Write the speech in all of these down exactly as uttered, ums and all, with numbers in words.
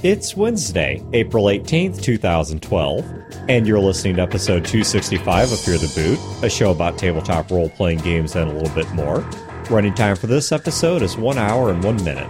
It's Wednesday, April eighteenth, twenty twelve, and you're listening to episode two sixty-five of Fear the Boot, a show about tabletop role-playing games and a little bit more. Running time for this episode is one hour and one minute.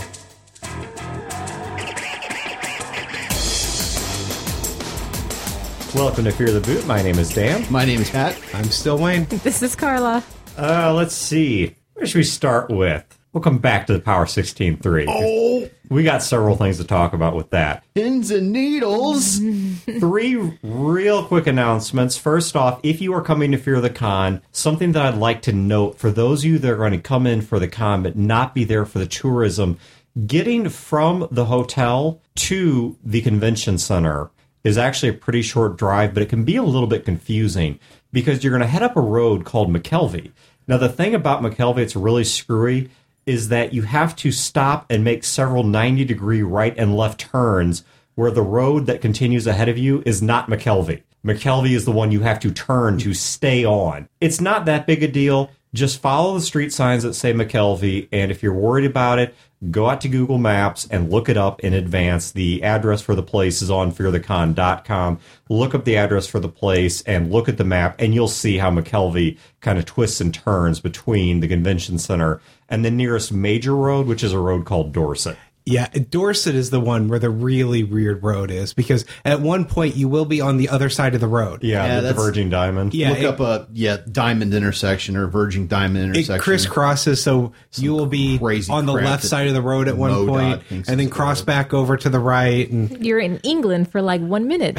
Welcome to Fear the Boot. My name is Dan. My name is Pat. I'm still Wayne. This is Carla. Uh, let's see. Where should we start with? We'll come back to the Power sixteen three. Oh! We got several things to talk about with that. Pins and needles! Three real quick announcements. First off, if you are coming to Fear the Con, something that I'd like to note for those of you that are going to come in for the con but not be there for the tourism, getting from the hotel to the convention center is actually a pretty short drive, but it can be a little bit confusing because you're going to head up a road called McKelvey. Now, the thing about McKelvey, it's really screwy, is that you have to stop and make several ninety-degree right and left turns where the road that continues ahead of you is not McKelvey. McKelvey is the one you have to turn to stay on. It's not that big a deal. Just follow the street signs that say McKelvey, and if you're worried about it, go out to Google Maps and look it up in advance. The address for the place is on fear the con dot com. Look up the address for the place and look at the map, and you'll see how McKelvey kind of twists and turns between the convention center and the nearest major road, which is a road called Dorset. Yeah, Dorset is the one where the really weird road is, because at one point you will be on the other side of the road. Yeah, Yeah, the that's- diverging diamond. Yeah, Look it- up a yeah diamond intersection or verging diamond It intersection. crisscrosses, so you will be crazy on the crap left that side of the road at one MoDOT point, thinks and then is cross good. back over to the right. And You're in England for like one minute.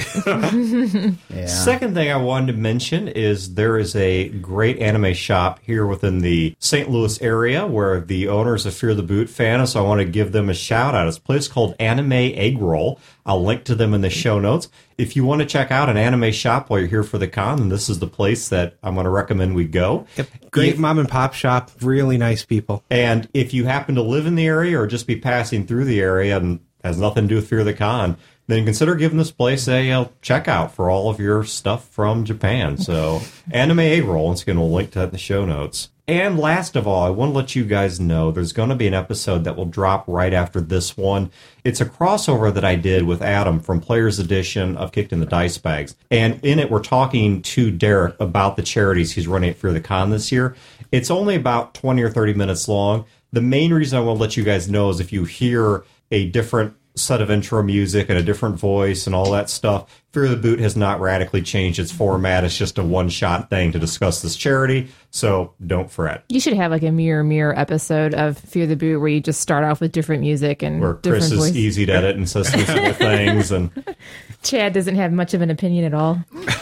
Yeah. Second thing I wanted to mention is there is a great anime shop here within the Saint Louis area where the owners of Fear the Boot fan, so I want to give them a shout out. It's a place called Anime Egg Roll. I'll link to them in the show notes. If you want to check out an anime shop while you're here for the con, then this is the place that I'm going to recommend we go. yep, great If- mom and pop shop, really nice people. And if you happen to live in the area or just be passing through the area and has nothing to do with Fear the Con, then consider giving this place a uh, checkout for all of your stuff from Japan. So, Anime Egg Roll, once again, we'll link to that in the show notes. And last of all, I want to let you guys know there's going to be an episode that will drop right after this one. It's a crossover that I did with Adam from Players Edition of Kicked in the Dice Bags. And in it, we're talking to Derek about the charities he's running at Fear the Con this year. It's only about twenty or thirty minutes long. The main reason I want to let you guys know is if you hear a different set of intro music and a different voice and all that stuff, Fear the Boot has not radically changed its format. It's just a one-shot thing to discuss this charity, so don't fret. You should have like a mirror mirror episode of Fear the Boot where you just start off with different music and Where different Chris is voice. easy to edit and says sensible things. And Chad doesn't have much of an opinion at all.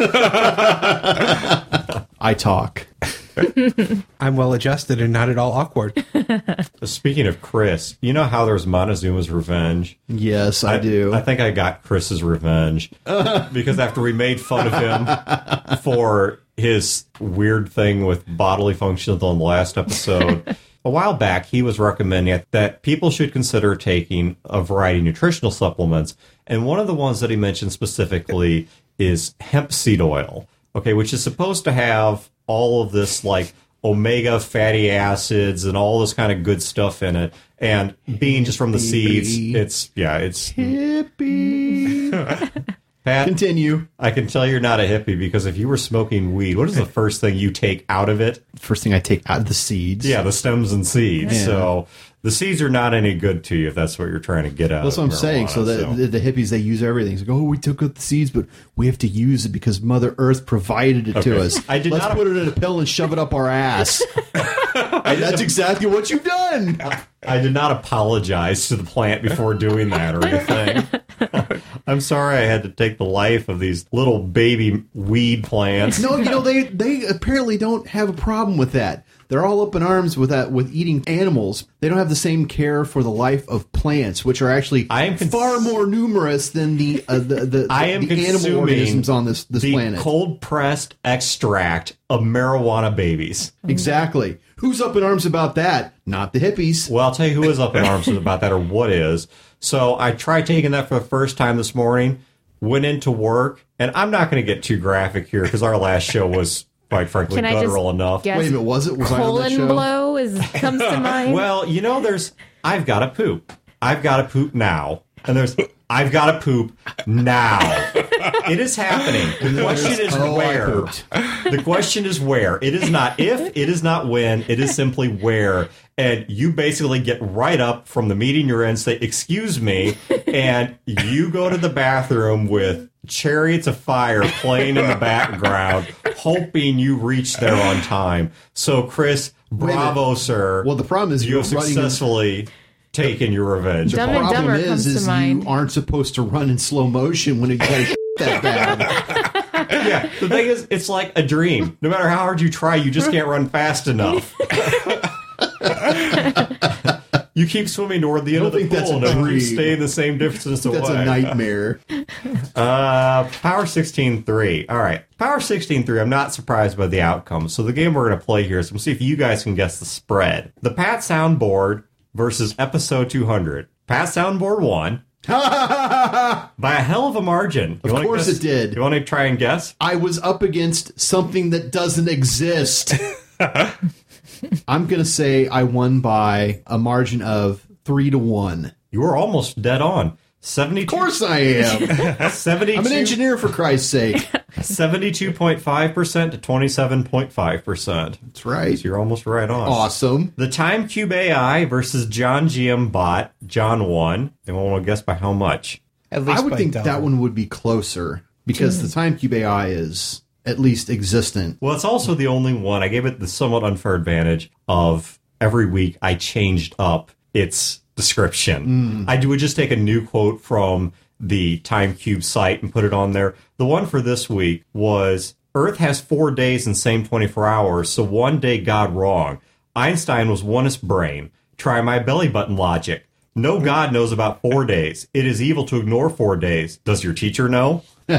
I talk. I'm well adjusted and not at all awkward. speaking of Chris, you know how there's Montezuma's Revenge? Yes, I, do. I think I got Chris's revenge because after we made fun of him for his weird thing with bodily functions on the last episode, a while back he was recommending that people should consider taking a variety of nutritional supplements, and one of the ones that he mentioned specifically is hemp seed oil, okay, which is supposed to have all of this like omega fatty acids and all this kind of good stuff in it, and being just from the seeds, it's yeah, it's Hippie. Pat, Continue. I can tell you're not a hippie because if you were smoking weed, what is the first thing you take out of it? First thing I take out of the seeds. Yeah, the stems and seeds. Yeah. So the seeds are not any good to you if that's what you're trying to get out. That's what of I'm saying. marijuana, So the, the, the hippies, they use everything. It's like, oh, we took out the seeds, but we have to use it because Mother Earth provided it Okay. to us. I did Let's not- put it in a pill and shove it up our ass. And that's exactly what you've done. I did not apologize to the plant before doing that or anything. I'm sorry I had to take the life of these little baby weed plants. No, you know, they, they apparently don't have a problem with that. They're all up in arms with that, with eating animals. They don't have the same care for the life of plants, which are actually I am cons- far more numerous than the uh, the, the, I am the animal consuming organisms on this, this the planet. cold-pressed extract of marijuana babies. Exactly. Who's up in arms about that? Not the hippies. Well, I'll tell you who is up in arms about that or what is. So I tried taking that for the first time this morning, went into work, and I'm not going to get too graphic here because our last show was, quite frankly, Can I just guttural enough. guess Wait a minute, was it? Was I on that colon show? blow is comes to mind? Well, you know, there's, I've got to poop. I've got to poop now. And there's I've got to poop now. It is happening. The question is Oh, I where. pooped. The question is where. It is not if, it is not when, it is simply where. And you basically get right up from the meeting you're in, say, excuse me, and you go to the bathroom with Chariots of Fire playing in the background, hoping you reach there on time. So, Chris, bravo, sir. Well, the problem is you you're have running- successfully taken your revenge. Dumb and upon- Problem Dumber is, comes to is mind. you aren't supposed to run in slow motion when you got to that bad. Yeah, the thing is, it's like a dream. No matter how hard you try, you just can't run fast enough. You keep swimming toward the end I of the don't think that's pool, a and you dream. stay the same distance away. That's a nightmare. Uh, Power sixteen three. All right. Power sixteen three, I'm not surprised by the outcome. So the game we're going to play here is we'll see if you guys can guess the spread. The Pat Soundboard versus Episode two hundred. Pat Soundboard won by a hell of a margin. You Of wanna course guess- it did. You want to try and guess? I was up against something that doesn't exist. I'm going to say I won by a margin of three to one. You were almost dead on. seventy-two, Of course I am. seventy-two, I'm an engineer, for Christ's sake. seventy-two point five percent to twenty-seven point five percent. That's right. So you're almost right on. Awesome. The TimeCube A I versus John G M Bot. John won. Anyone want to guess by how much? At least I would by think double. that one would be closer because the TimeCube A I is at least existent. Well, it's also the only one. I gave it the somewhat unfair advantage of every week I changed up its description. I would just take a new quote from the TimeCube site and put it on there. The one for this week was, Earth has four days and same twenty-four hours, so one day got wrong. Einstein was onest brain. Try my belly button logic. No God knows about four days. It is evil to ignore four days. Does your teacher know?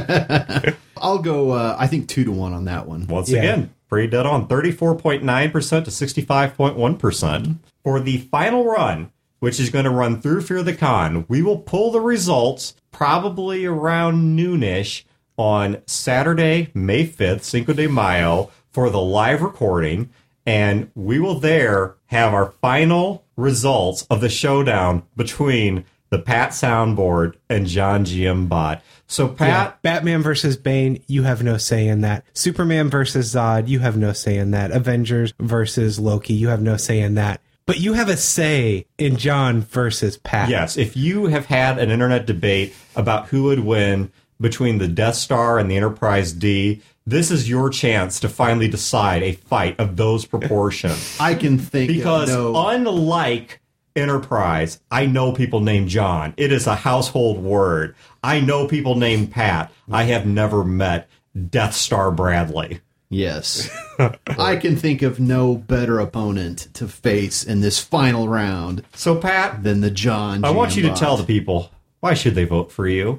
I'll go, uh, I think, two to one on that one. Once Yeah. again, pretty dead on. thirty-four point nine percent to sixty-five point one percent. For the final run, which is going to run through Fear the Con, we will pull the results probably around noonish on Saturday, May fifth, Cinco de Mayo, for the live recording. And we will there have our final results of the showdown between the Pat Soundboard and John G M Bot. So, Yeah, Pat, Batman versus Bane, you have no say in that. Superman versus Zod, you have no say in that. Avengers versus Loki, you have no say in that. But you have a say in John versus Pat. yes, if you have had an internet debate about who would win between the Death Star and the Enterprise D, this is your chance to finally decide a fight of those proportions. I can think Because of no... unlike Enterprise, I know people named John. It is a household word. I know people named Pat. I have never met Death Star Bradley. Yes. I can think of no better opponent to face in this final round So, Pat, than the John I want you to Giambot. tell the people, why should they vote for you?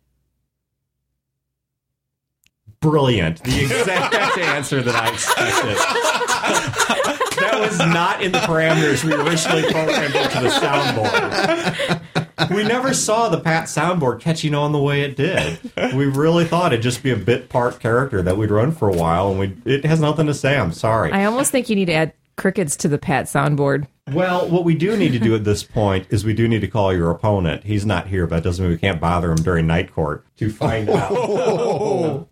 Brilliant. The exact answer that I expected. That was not in the parameters we originally programmed into the soundboard. We never saw the Pat soundboard catching on the way it did. We really thought it'd just be a bit part character that we'd run for a while, and we it has nothing to say. I'm sorry. I almost think you need to add crickets to the Pat soundboard. Well, what we do need to do at this point is we do need to call your opponent. He's not here, but that doesn't mean we can't bother him during night court to find out.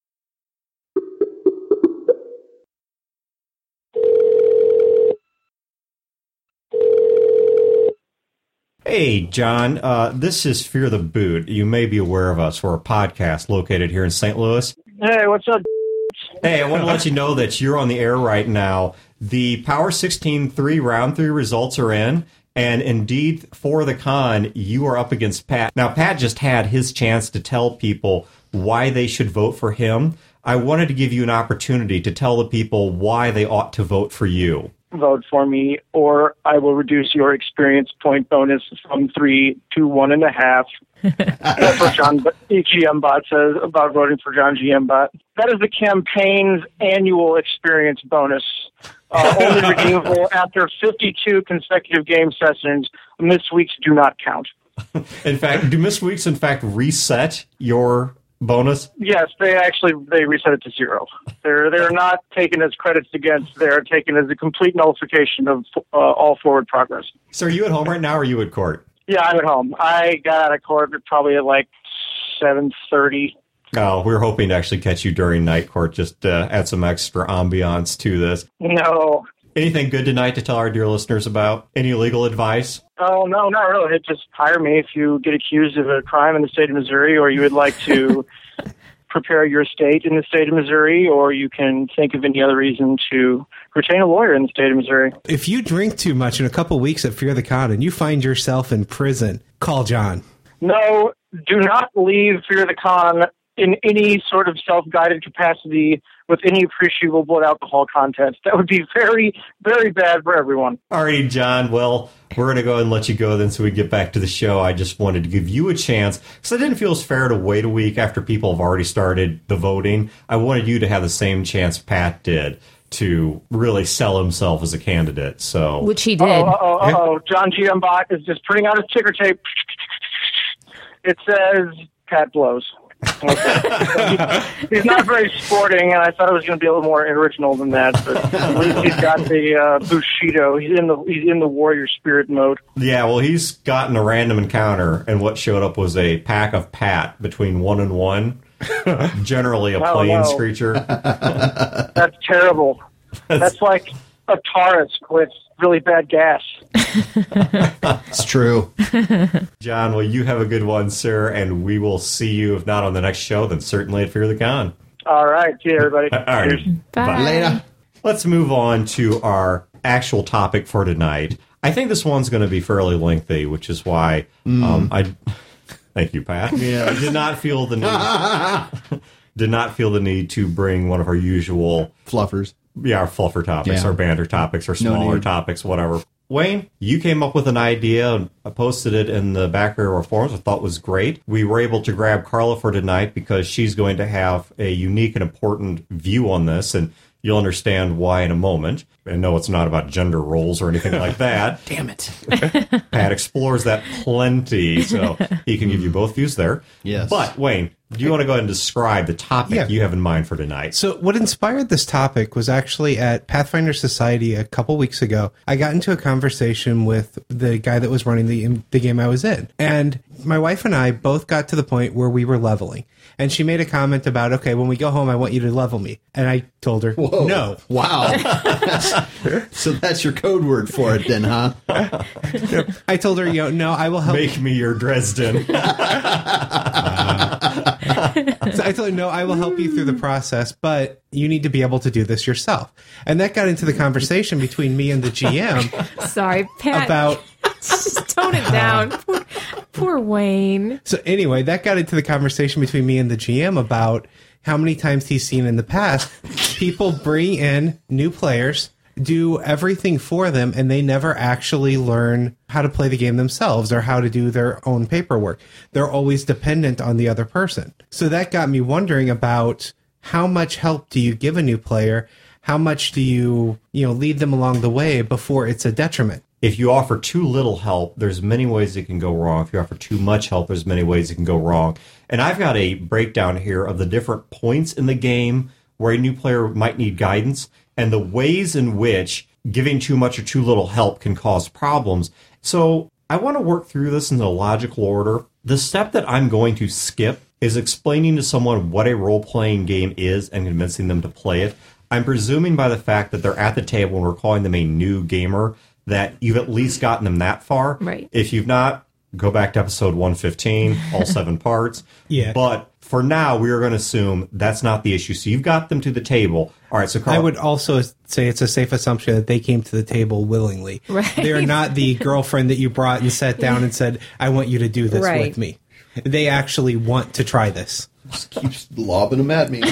Hey, John. Uh, this is Fear the Boot. You may be aware of us. We're a podcast located here in Saint Louis. Hey, what's up? Hey, I want to let you know that you're on the air right now. The Power sixteen three round three results are in, and indeed, for the con, you are up against Pat. Now, Pat just had his chance to tell people why they should vote for him. I wanted to give you an opportunity to tell the people why they ought to vote for you. Vote for me, or I will reduce your experience point bonus from three to one and a half. That's what John G M Bot says about voting for John G M Bot. That is the campaign's annual experience bonus, uh, only redeemable after fifty-two consecutive game sessions. Missed weeks do not count. In fact, do missed weeks, in fact, reset your bonus? Yes, they actually they reset it to zero. They're they're not taken as credits against. They're taken as a complete nullification of uh, all forward progress. So are you at home right now, or are you at court? Yeah, I'm at home. I got out of court probably at like seven thirty. Oh, we were hoping to actually catch you during night court, just uh, add some extra ambiance to this. No. Anything good tonight to tell our dear listeners about? Any legal advice? Oh, no, not really. Just hire me if you get accused of a crime in the state of Missouri, or you would like to prepare your estate in the state of Missouri, or you can think of any other reason to retain a lawyer in the state of Missouri. If you drink too much in a couple weeks at Fear the Con and you find yourself in prison, call John. No, do not leave Fear the Con in any sort of self-guided capacity with any appreciable blood alcohol content. That would be very, very bad for everyone. All righty, John. Well, we're going to go ahead and let you go then so we get back to the show. I just wanted to give you a chance because I didn't feel it was fair to wait a week after people have already started the voting. I wanted you to have the same chance Pat did to really sell himself as a candidate. So, Which he did. Oh, oh, oh, oh. John Giambot is just printing out his ticker tape. It says Pat blows. Okay. He's not very sporting, and I thought it was going to be a little more original than that. But at least he's got the uh, Bushido. He's in the he's in the warrior spirit mode. Yeah, well, he's gotten a random encounter, and what showed up was a pack of Pat between one and one. Generally, a Oh, plains no. creature. That's terrible. That's like a Taurus with really bad gas. It's true. John, well, you have a good one, sir, and we will see you, if not on the next show, then certainly at Fear the Con. All right. See you, everybody. All right. Cheers. Bye. Later. Let's move on to our actual topic for tonight. I think this one's going to be fairly lengthy, which is why um, I... Thank you, Pat. Yeah. I did not feel the need... did not feel the need to bring one of our usual... Fluffers. Yeah, our fluffer topics, Yeah. our banter topics, our No smaller need. topics, whatever. Wayne, you came up with an idea, and I posted it in the back of our forums. I thought was great. We were able to grab Carla for tonight because she's going to have a unique and important view on this, and you'll understand why in a moment. And no, it's not about gender roles or anything like that. Damn it. Pat explores that plenty, so he can give you both views there. Yes. But, Wayne, do you want to go ahead and describe the topic Yeah. you have in mind for tonight? So what inspired this topic was actually at Pathfinder Society a couple weeks ago. I got into a conversation with the guy that was running the the game I was in. And my wife and I both got to the point where we were leveling. And she made a comment about, okay, when we go home, I want you to level me. And I told her, Whoa. no. Wow. So that's your code word for it then, huh? I told her, you know, no, I will help. Make me your Dresden. So I told her, no, I will help you through the process, but you need to be able to do this yourself. And that got into the conversation between me and the G M Sorry, Pat. about... Just tone it down. Poor, poor Wayne. So anyway, that got into the conversation between me and the G M about how many times he's seen in the past people bring in new players, do everything for them, and they never actually learn how to play the game themselves or how to do their own paperwork. They're always dependent on the other person. So that got me wondering about how much help do you give a new player? How much do you, you know, lead them along the way before it's a detriment? If you offer too little help, there's many ways it can go wrong. If you offer too much help, there's many ways it can go wrong. And I've got a breakdown here of the different points in the game where a new player might need guidance and the ways in which giving too much or too little help can cause problems. So I want to work through this in a logical order. The step that I'm going to skip is explaining to someone what a role-playing game is and convincing them to play it. I'm presuming by the fact that they're at the table and we're calling them a new gamer that you've at least gotten them that far. Right. If you've not, go back to episode one fifteen, all seven parts. Yeah. But for now, we are going to assume that's not the issue. So you've got them to the table. All right, so Carl, I would also say it's a safe assumption that they came to the table willingly. Right. They're not the girlfriend that you brought and sat down and said, I want you to do this Right. with me. They actually want to try this. Just keeps lobbing them at me.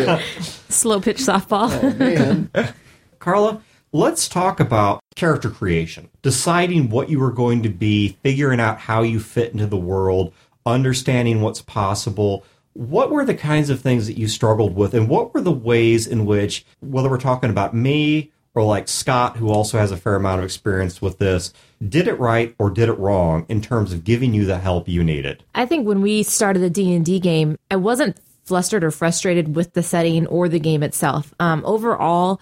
Slow pitch softball. Oh, man. Carla, let's talk about character creation, deciding what you are going to be, figuring out how you fit into the world, understanding what's possible. What were the kinds of things that you struggled with, and what were the ways in which, whether we're talking about me or like Scott, who also has a fair amount of experience with this, did it right or did it wrong in terms of giving you the help you needed? I think when we started the D and D game, I wasn't flustered or frustrated with the setting or the game itself. Um, overall,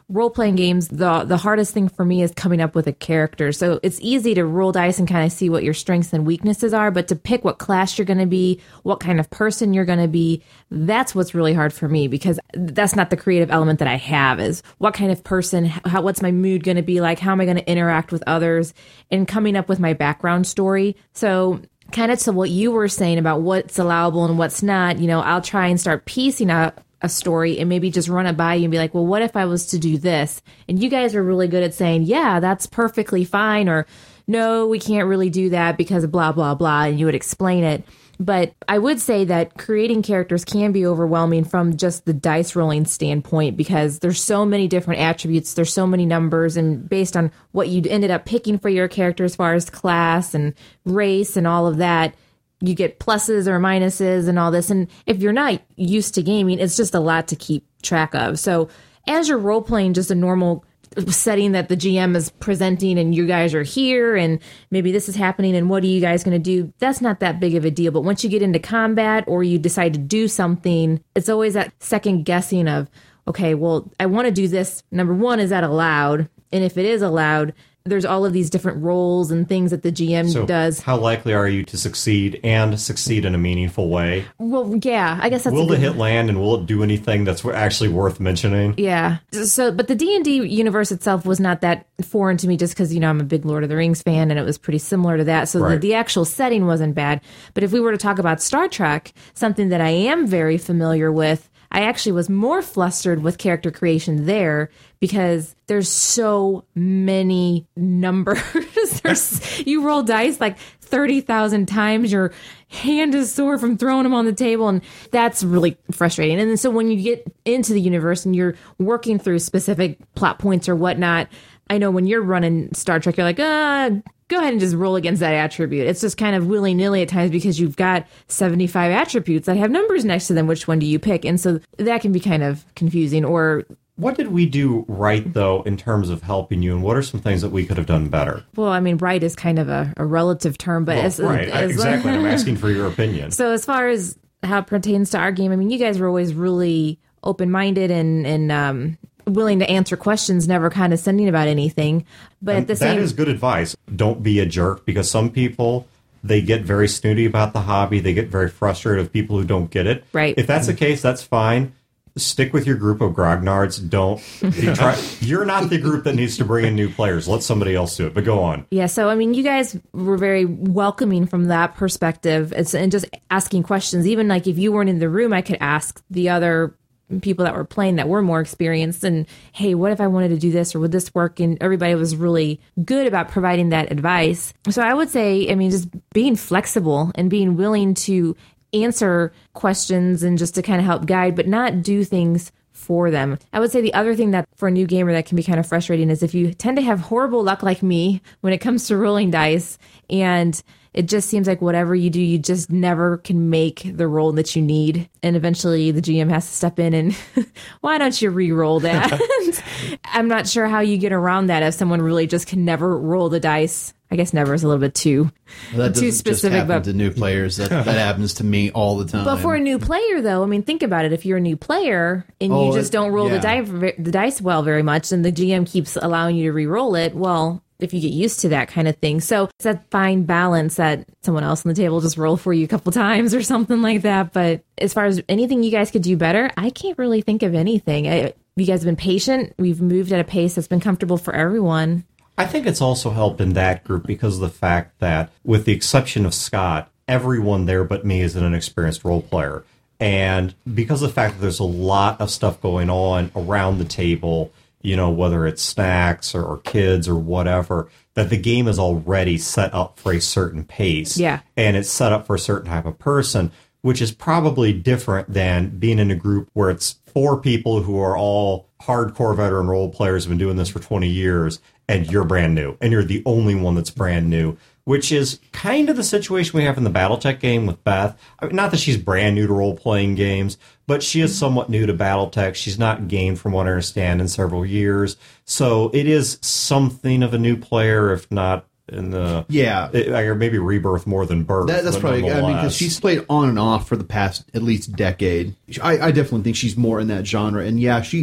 role-playing games, the the hardest thing for me is coming up with a character. So it's easy to roll dice and kind of see what your strengths and weaknesses are, but to pick what class you're going to be, what kind of person you're going to be, that's what's really hard for me, because that's not the creative element that I have, is what kind of person, how, what's my mood going to be like, how am I going to interact with others, and coming up with my background story. So kind of to what you were saying about what's allowable and what's not, you know, I'll try and start piecing out a story and maybe just run it by you and be like, well, what if I was to do this? And you guys are really good at saying, yeah, that's perfectly fine, or no, we can't really do that because of blah, blah, blah. And you would explain it. But I would say that creating characters can be overwhelming from just the dice rolling standpoint, because there's so many different attributes, there's so many numbers, and based on what you ended up picking for your character as far as class and race and all of that, you get pluses or minuses and all this. And if you're not used to gaming, it's just a lot to keep track of. So as you're role playing just a normal setting that the G M is presenting and you guys are here and maybe this is happening and what are you guys going to do, that's not that big of a deal. But once you get into combat or you decide to do something, it's always that second guessing of, okay, well, I want to do this. Number one, is that allowed? And if it is allowed, there's all of these different roles and things that the G M so does. How likely are you to succeed and succeed in a meaningful way? Well, yeah, I guess that's will a the good, hit land, and will it do anything that's actually worth mentioning? Yeah. So, but the D and D universe itself was not that foreign to me, just because, you know, I'm a big Lord of the Rings fan, and it was pretty similar to that. So right. the, the actual setting wasn't bad. But if we were to talk about Star Trek, something that I am very familiar with, I actually was more flustered with character creation there, because there's so many numbers. there's, you roll dice like thirty thousand times. Your hand is sore from throwing them on the table. And that's really frustrating. And then so when you get into the universe and you're working through specific plot points or whatnot, I know when you're running Star Trek, you're like, ah, go ahead and just roll against that attribute. It's just kind of willy-nilly at times, because you've got seventy-five attributes that have numbers next to them. Which one do you pick? And so that can be kind of confusing. Or what did we do right, though, in terms of helping you, and what are some things that we could have done better? Well, I mean, right is kind of a, a relative term, but well, as, right, as, exactly. I'm asking for your opinion. So as far as how it pertains to our game, I mean, you guys were always really open-minded and and um, willing to answer questions, never condescending about anything. But and at the that same, is good advice. Don't be a jerk, because some people, they get very snooty about the hobby. They get very frustrated with people who don't get it. Right. If that's the case, that's fine. Stick with your group of grognards. Don't you try. You're not the group that needs to bring in new players. Let somebody else do it. But go on. Yeah. So I mean, you guys were very welcoming from that perspective, it's, and just asking questions. Even like if you weren't in the room, I could ask the other people that were playing that were more experienced, and hey, what if I wanted to do this, or would this work? And everybody was really good about providing that advice. So I would say, I mean, just being flexible and being willing to answer questions and just to kind of help guide, but not do things for them. I would say the other thing that for a new gamer that can be kind of frustrating is if you tend to have horrible luck like me when it comes to rolling dice, and it just seems like whatever you do, you just never can make the roll that you need. And eventually the G M has to step in and, why don't you re-roll that? I'm not sure how you get around that if someone really just can never roll the dice. I guess never is a little bit too, well, that too specific. specific. Just happen but to new players. That, that happens to me all the time. But for a new player, though, I mean, think about it. If you're a new player and Oh, you just it- don't roll yeah. the, dice, the dice well very much, and the G M keeps allowing you to re-roll it, well, if you get used to that kind of thing. So it's that fine balance that someone else on the table just roll for you a couple times or something like that. But as far as anything you guys could do better, I can't really think of anything. I, you guys have been patient. We've moved at a pace that's been comfortable for everyone. I think it's also helped in that group because of the fact that, with the exception of Scott, everyone there but me is an inexperienced role player. And because of the fact that there's a lot of stuff going on around the table, you know, whether it's snacks or, or kids or whatever, that the game is already set up for a certain pace. Yeah. And it's set up for a certain type of person, which is probably different than being in a group where it's four people who are all hardcore veteran role players, have been doing this for twenty years, and you're brand new, and you're the only one that's brand new, which is kind of the situation we have in the Battletech game with Beth. I mean, not that she's brand new to role-playing games, but she is somewhat new to Battletech. She's not gamed, from what I understand, in several years. So it is something of a new player, if not in the... Yeah. Or maybe rebirth more than birth. That, that's but probably, I mean, because nonetheless. she's played on and off for the past at least decade. I, I definitely think she's more in that genre. And yeah, she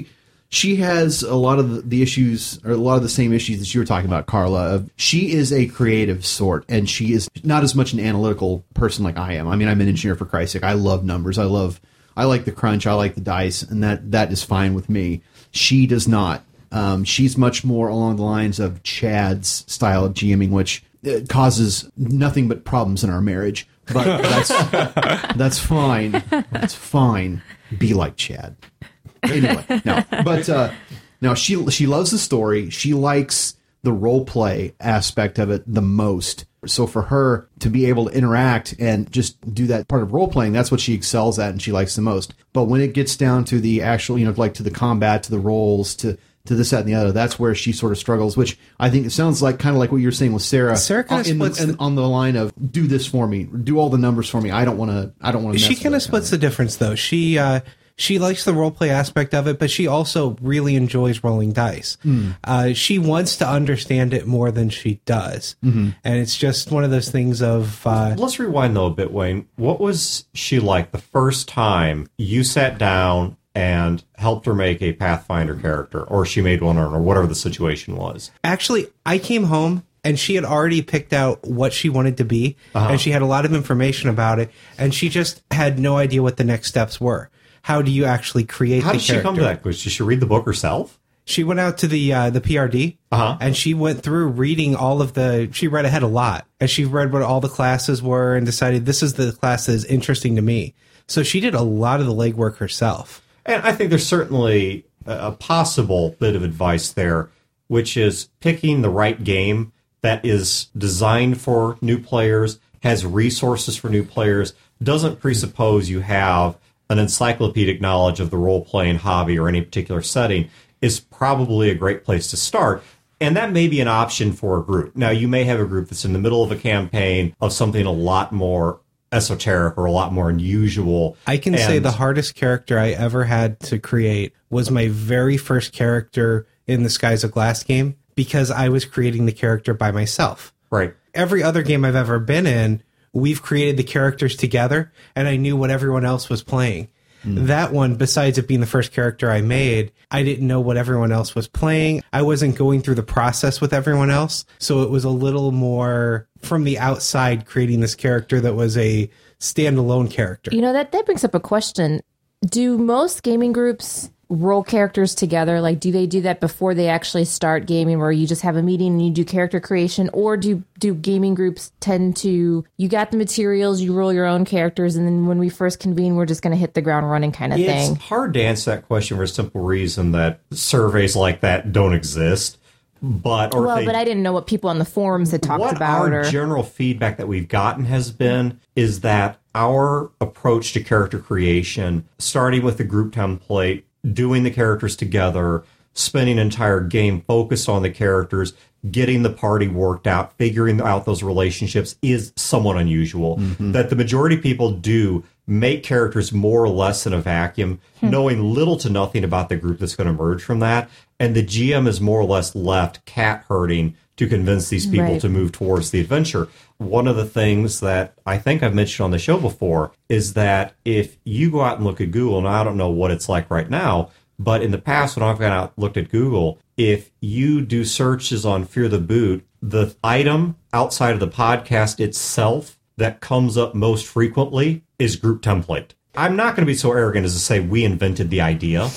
she has a lot of the, the issues, or a lot of the same issues that you were talking about, Carla. Of, she is a creative sort, and she is not as much an analytical person like I am. I mean, I'm an engineer, for Christ's sake. I love numbers. I love, I like the crunch. I like the dice, and that that is fine with me. She does not. Um, she's much more along the lines of Chad's style of GMing, which uh, causes nothing but problems in our marriage. But that's that's fine. That's fine. Be like Chad. Anyway, no. But uh, no, she she loves the story. She likes the role play aspect of it the most. So for her to be able to interact and just do that part of role playing, that's what she excels at and she likes the most. But when it gets down to the actual, you know, like to the combat, to the roles, to to this, that, and the other, that's where she sort of struggles, which I think it sounds like kind of like what you were saying with Sarah. Sarah kind of splits the, on the line of do this for me, do all the numbers for me. I don't want to. I don't want to. She kind of splits the difference, though. She uh, she likes the role play aspect of it, but she also really enjoys rolling dice. Mm. Uh, she wants to understand it more than she does, mm-hmm. and it's just one of those things of. Uh, Let's rewind though a bit, Wayne. What was she like the first time you sat down and helped her make a Pathfinder character, or she made one, or whatever the situation was? Actually, I came home and she had already picked out what she wanted to be, uh-huh. and she had a lot of information about it, and she just had no idea what the next steps were. How do you actually create How the did character? she come to that? Did she read the book herself? She went out to the uh, the P R D, uh-huh. and she went through reading all of the... She read ahead a lot, and she read what all the classes were and decided this is the class that is interesting to me. So she did a lot of the legwork herself. And I think there's certainly a possible bit of advice there, which is picking the right game that is designed for new players, has resources for new players, doesn't presuppose you have an encyclopedic knowledge of the role-playing hobby or any particular setting, is probably a great place to start. And that may be an option for a group. Now, you may have a group that's in the middle of a campaign of something a lot more esoteric or a lot more unusual. I can and say the hardest character I ever had to create was my very first character in the Skies of Glass game, because I was creating the character by myself. Right. Every other game I've ever been in, we've created the characters together, and I knew what everyone else was playing. Mm. That one, besides it being the first character I made, I didn't know what everyone else was playing. I wasn't going through the process with everyone else, so it was a little more from the outside creating this character that was a standalone character. You know, that, that brings up a question. Do most gaming groups roll characters together? Like, do they do that before they actually start gaming, where you just have a meeting and you do character creation? Or do do gaming groups tend to, you got the materials, you roll your own characters, and then when we first convene, we're just going to hit the ground running kind of it's thing? It's hard to answer that question for a simple reason that surveys like that don't exist. But or well, they, but I didn't know what people on the forums had talked what about. Our or... general feedback that we've gotten has been is that our approach to character creation, starting with the group template, doing the characters together, spending an entire game focused on the characters, getting the party worked out, figuring out those relationships is somewhat unusual. Mm-hmm. That the majority of people do make characters more or less in a vacuum, hmm. knowing little to nothing about the group that's going to emerge from that. And the G M is more or less left cat herding to convince these people right. to move towards the adventure. One of the things that I think I've mentioned on the show before is that if you go out and look at Google, and I don't know what it's like right now, but in the past when I've gone out and looked at Google, if you do searches on Fear the Boot, the item outside of the podcast itself that comes up most frequently is group template. I'm not going to be so arrogant as to say we invented the idea,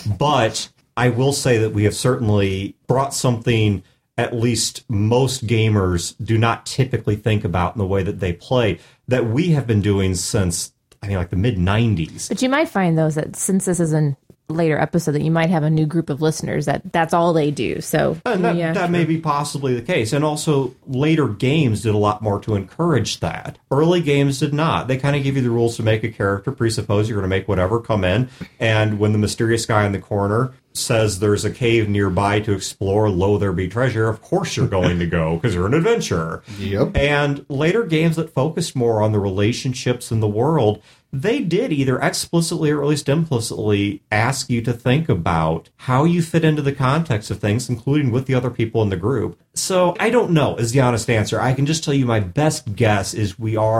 but I will say that we have certainly brought something at least most gamers do not typically think about in the way that they play, that we have been doing since, I mean, like the mid nineties. But you might find, those that since this is a later episode, that you might have a new group of listeners that that's all they do. So and that, yeah, that may be possibly the case. And also, later games did a lot more to encourage that. Early games did not. They kind of give you the rules to make a character, presuppose you're going to make whatever, come in, and when the mysterious guy in the corner says there's a cave nearby to explore, lo, there be treasure, of course you're going to go, because you're an adventurer. Yep. And later games that focused more on the relationships in the world, they did either explicitly or at least implicitly ask you to think about how you fit into the context of things, including with the other people in the group. So I don't know is the honest answer. I can just tell you my best guess is we are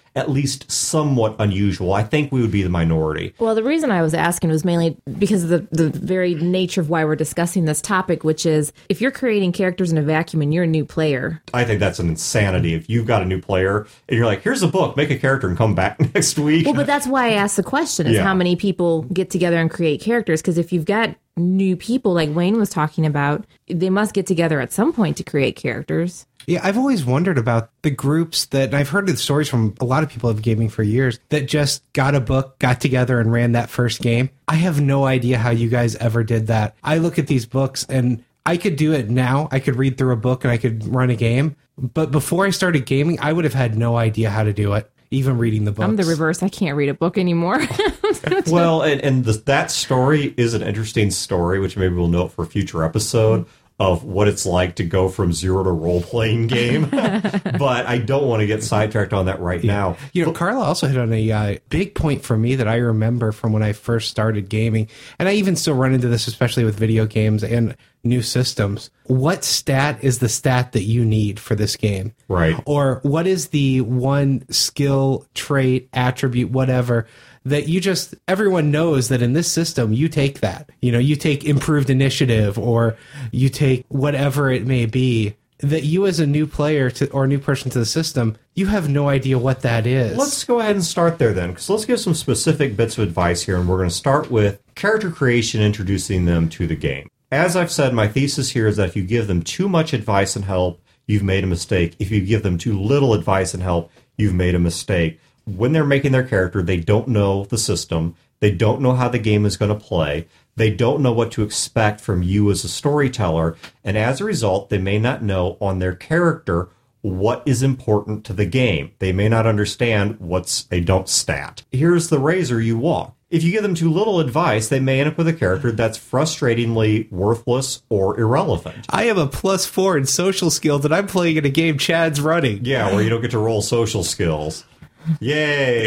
at least somewhat unusual. I think we would be the minority. Well, the reason I was asking was mainly because of the, the very nature of why we're discussing this topic, which is if you're creating characters in a vacuum and you're a new player. I think that's an insanity. If you've got a new player and you're like, here's a book, make a character and come back next week. Well, but that's why I asked the question is Yeah. how many people get together and create characters? Because if you've got new people like Wayne was talking about, they must get together at some point to create characters. Yeah, I've always wondered about the groups that, and I've heard the stories from a lot of people of gaming for years, that just got a book, got together, and ran that first game. I have no idea how you guys ever did that. I look at these books, and I could do it now. I could read through a book, and I could run a game. But before I started gaming, I would have had no idea how to do it, even reading the books. I'm the reverse. I can't read a book anymore. Well, and, and the, that story is an interesting story, which maybe we'll note for a future episode of what it's like to go from zero to role-playing game. But I don't want to get sidetracked on that right now. You know, Carla also hit on a uh, big point for me that I remember from when I first started gaming. And I even still run into this, especially with video games and new systems. What stat is the stat that you need for this game? Right. Or what is the one skill, trait, attribute, whatever, that you just, everyone knows that in this system, you take that. You know, you take improved initiative or you take whatever it may be, that you as a new player to, or a new person to the system, you have no idea what that is. Let's go ahead and start there then, because let's give some specific bits of advice here, and we're going to start with character creation, introducing them to the game. As I've said, my thesis here is that if you give them too much advice and help, you've made a mistake. If you give them too little advice and help, you've made a mistake. When they're making their character, they don't know the system. They don't know how the game is going to play. They don't know what to expect from you as a storyteller. And as a result, they may not know on their character what is important to the game. They may not understand what's a don't stat. Here's the razor you walk. If you give them too little advice, they may end up with a character that's frustratingly worthless or irrelevant. I have a plus four in social skills and I'm playing in a game Chad's running. Yeah, where you don't get to roll social skills. Yay!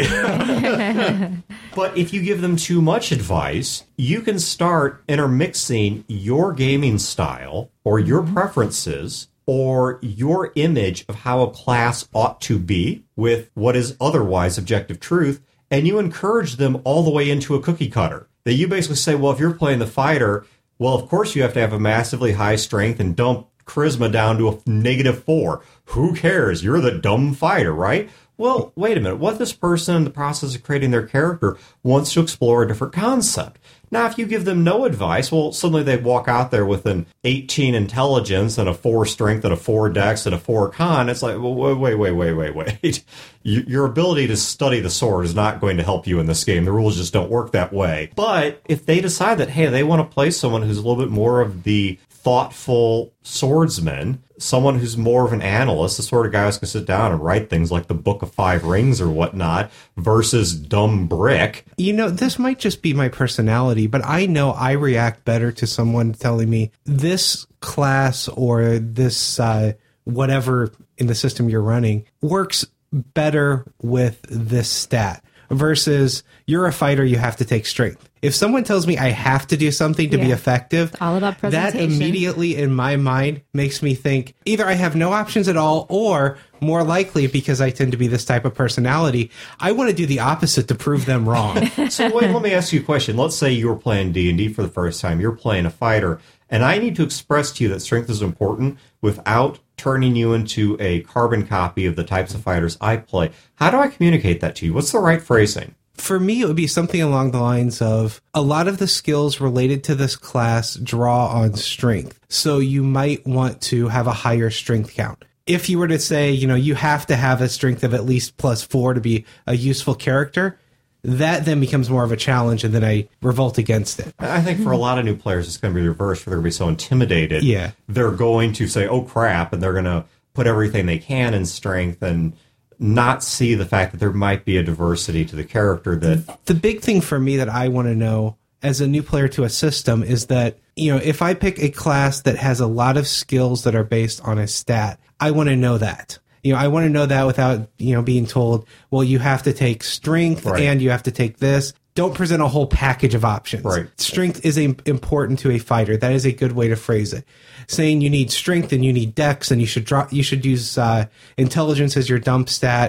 But if you give them too much advice, you can start intermixing your gaming style or your preferences or your image of how a class ought to be with what is otherwise objective truth, and you encourage them all the way into a cookie cutter. That you basically say, well, if you're playing the fighter, well, of course you have to have a massively high strength and dump charisma down to a negative four. Who cares? You're the dumb fighter, right? Well, wait a minute. What if this person in the process of creating their character wants to explore a different concept? Now, if you give them no advice, well, suddenly they walk out there with an eighteen intelligence and a four strength and a four dex and a four con. It's like, well, wait, wait, wait, wait, wait. Your ability to study the sword is not going to help you in this game. The rules just don't work that way. But if they decide that, hey, they want to play someone who's a little bit more of the thoughtful swordsman, someone who's more of an analyst, the sort of guy who's going to sit down and write things like the Book of Five Rings or whatnot, versus dumb brick. You know, this might just be my personality, but I know I react better to someone telling me this class or this uh, whatever in the system you're running works better with this stat versus you're a fighter, you have to take strength. If someone tells me I have to do something to Yeah. be effective, It's all about that presentation. immediately in my mind makes me think either I have no options at all, or more likely, because I tend to be this type of personality, I want to do the opposite to prove them wrong. So wait, let me ask you a question. Let's say you were playing D and D for the first time. You're playing a fighter, and I need to express to you that strength is important without turning you into a carbon copy of the types of fighters I play. How do I communicate that to you? What's the right phrasing? For me, it would be something along the lines of a lot of the skills related to this class draw on strength. So you might want to have a higher strength count. If you were to say, you know, you have to have a strength of at least plus four to be a useful character, that then becomes more of a challenge, and then I revolt against it. I think for a lot of new players, it's going to be reversed, where they're going to be so intimidated. Yeah. They're going to say, oh, crap, and they're going to put everything they can in strength and not see the fact that there might be a diversity to the character that... The big thing for me that I want to know as a new player to a system is that, you know, if I pick a class that has a lot of skills that are based on a stat, I want to know that. You know, I want to know that without, you know, being told, well, you have to take strength Right. and you have to take this. Don't present a whole package of options. Right. Strength is a, important to a fighter. That is a good way to phrase it. Saying you need strength and you need dex and you should draw, you should use uh, intelligence as your dump stat.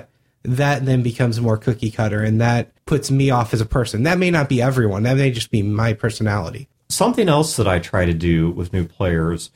that then becomes more cookie cutter, and that puts me off as a person. That may not be everyone. That may just be my personality. Something else that I try to do with new players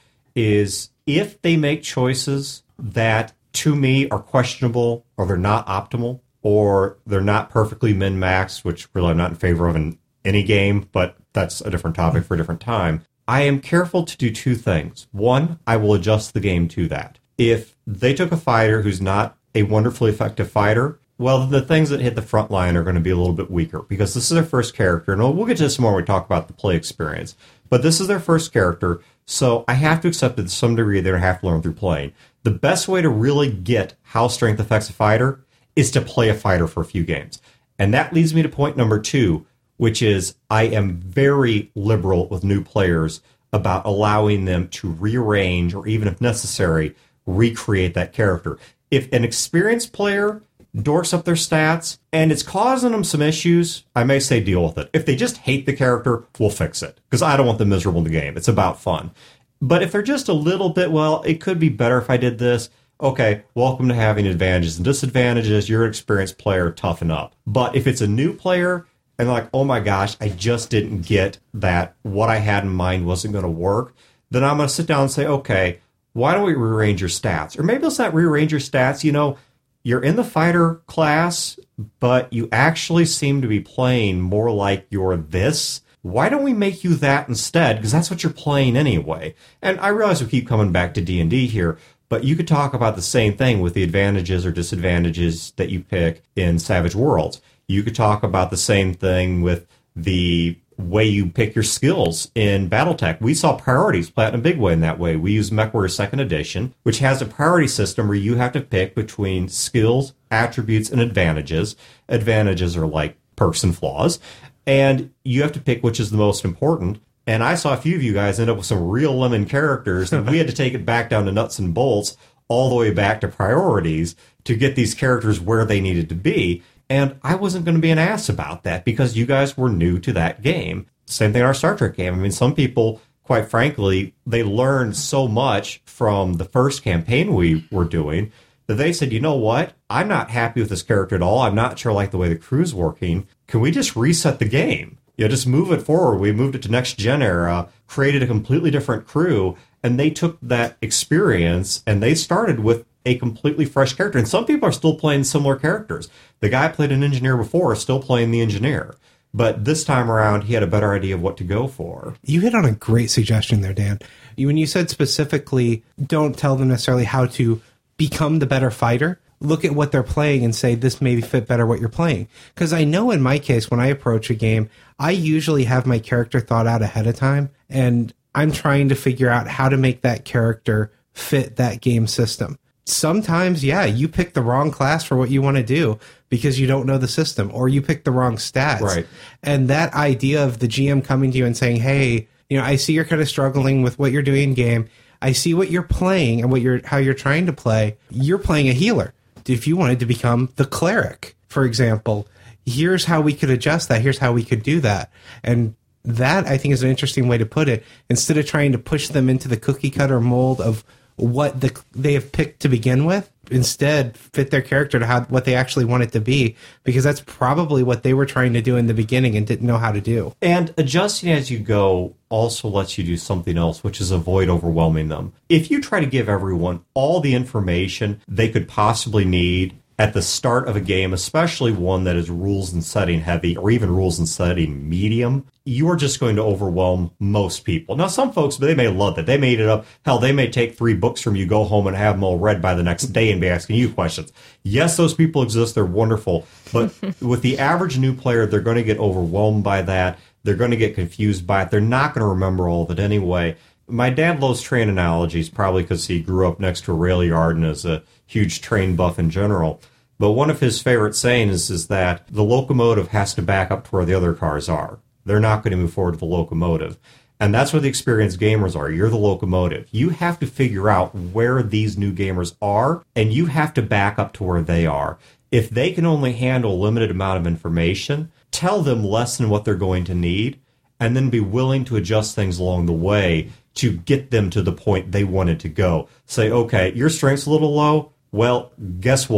is if they make choices that to me are questionable, or they're not optimal, or they're not perfectly min-maxed, which really I'm not in favor of in any game, but that's a different topic for a different time. I am careful to do two things. One, I will adjust the game to that. If they took a fighter who's not a wonderfully effective fighter, well, the things that hit the front line are going to be a little bit weaker because this is their first character. And we'll get to this more when we talk about the play experience. But this is their first character, so I have to accept that to some degree they're going to have to learn through playing. The best way to really get how strength affects a fighter is to play a fighter for a few games. And that leads me to point number two, which is I am very liberal with new players about allowing them to rearrange or even if necessary, recreate that character. If an experienced player dorks up their stats and it's causing them some issues, I may say deal with it. If they just hate the character, we'll fix it because I don't want them miserable in the game. It's about fun. But if they're just a little bit, well, it could be better if I did this. Okay, welcome to having advantages and disadvantages. You're an experienced player, toughen up. But if it's a new player and they're like, oh my gosh, I just didn't get that what I had in mind wasn't going to work, then I'm going to sit down and say, okay, why don't we rearrange your stats? Or maybe let's not rearrange your stats. You know, you're in the fighter class, but you actually seem to be playing more like you're this. Why don't we make you that instead? Because that's what you're playing anyway. And I realize we keep coming back to D and D here, but you could talk about the same thing with the advantages or disadvantages that you pick in Savage Worlds. You could talk about the same thing with the way you pick your skills in Battletech. We saw priorities play out in a big way in that way. We use MechWarrior second Edition, which has a priority system where you have to pick between skills, attributes, and advantages. Advantages are like perks and flaws. And you have to pick which is the most important. And I saw a few of you guys end up with some real lemon characters, and we had to take it back down to nuts and bolts, all the way back to priorities to get these characters where they needed to be. And I wasn't going to be an ass about that because you guys were new to that game. Same thing in our Star Trek game. I mean, some people, quite frankly, they learned so much from the first campaign we were doing that they said, you know what? I'm not happy with this character at all. I'm not sure I like the way the crew's working. Can we just reset the game? You know, just move it forward. We moved it to next gen era, created a completely different crew, and they took that experience and they started with a completely fresh character. And some people are still playing similar characters. The guy played an engineer before is still playing the engineer. But this time around, he had a better idea of what to go for. You hit on a great suggestion there, Dan. When you said specifically, don't tell them necessarily how to become the better fighter, look at what they're playing and say, this maybe fit better what you're playing. Because I know in my case, when I approach a game, I usually have my character thought out ahead of time, and I'm trying to figure out how to make that character fit that game system. Sometimes, yeah, you pick the wrong class for what you want to do because you don't know the system, or you pick the wrong stats. Right. And that idea of the G M coming to you and saying, hey, you know, I see you're kind of struggling with what you're doing in game. I see what you're playing and what you're how you're trying to play. You're playing a healer. If you wanted to become the cleric, for example, here's how we could adjust that. Here's how we could do that. And that, I think, is an interesting way to put it. Instead of trying to push them into the cookie cutter mold of what the, they have picked to begin with, instead fit their character to how, what they actually want it to be, because that's probably what they were trying to do in the beginning and didn't know how to do. And adjusting as you go also lets you do something else, which is avoid overwhelming them. If you try to give everyone all the information they could possibly need at the start of a game, especially one that is rules and setting heavy or even rules and setting medium, you are just going to overwhelm most people. Now, some folks, they may love it. They made it up. Hell, they may take three books from you, go home and have them all read by the next day and be asking you questions. Yes, those people exist. They're wonderful. But with the average new player, they're going to get overwhelmed by that. They're going to get confused by it. They're not going to remember all of it anyway. My dad loves train analogies, probably because he grew up next to a rail yard and is a huge train buff in general. But one of his favorite sayings is that the locomotive has to back up to where the other cars are. They're not going to move forward with the locomotive. And that's where the experienced gamers are. You're the locomotive. You have to figure out where these new gamers are, and you have to back up to where they are. If they can only handle a limited amount of information, tell them less than what they're going to need, and then be willing to adjust things along the way to get them to the point they wanted to go. Say, okay, your strength's a little low. Well, guess what?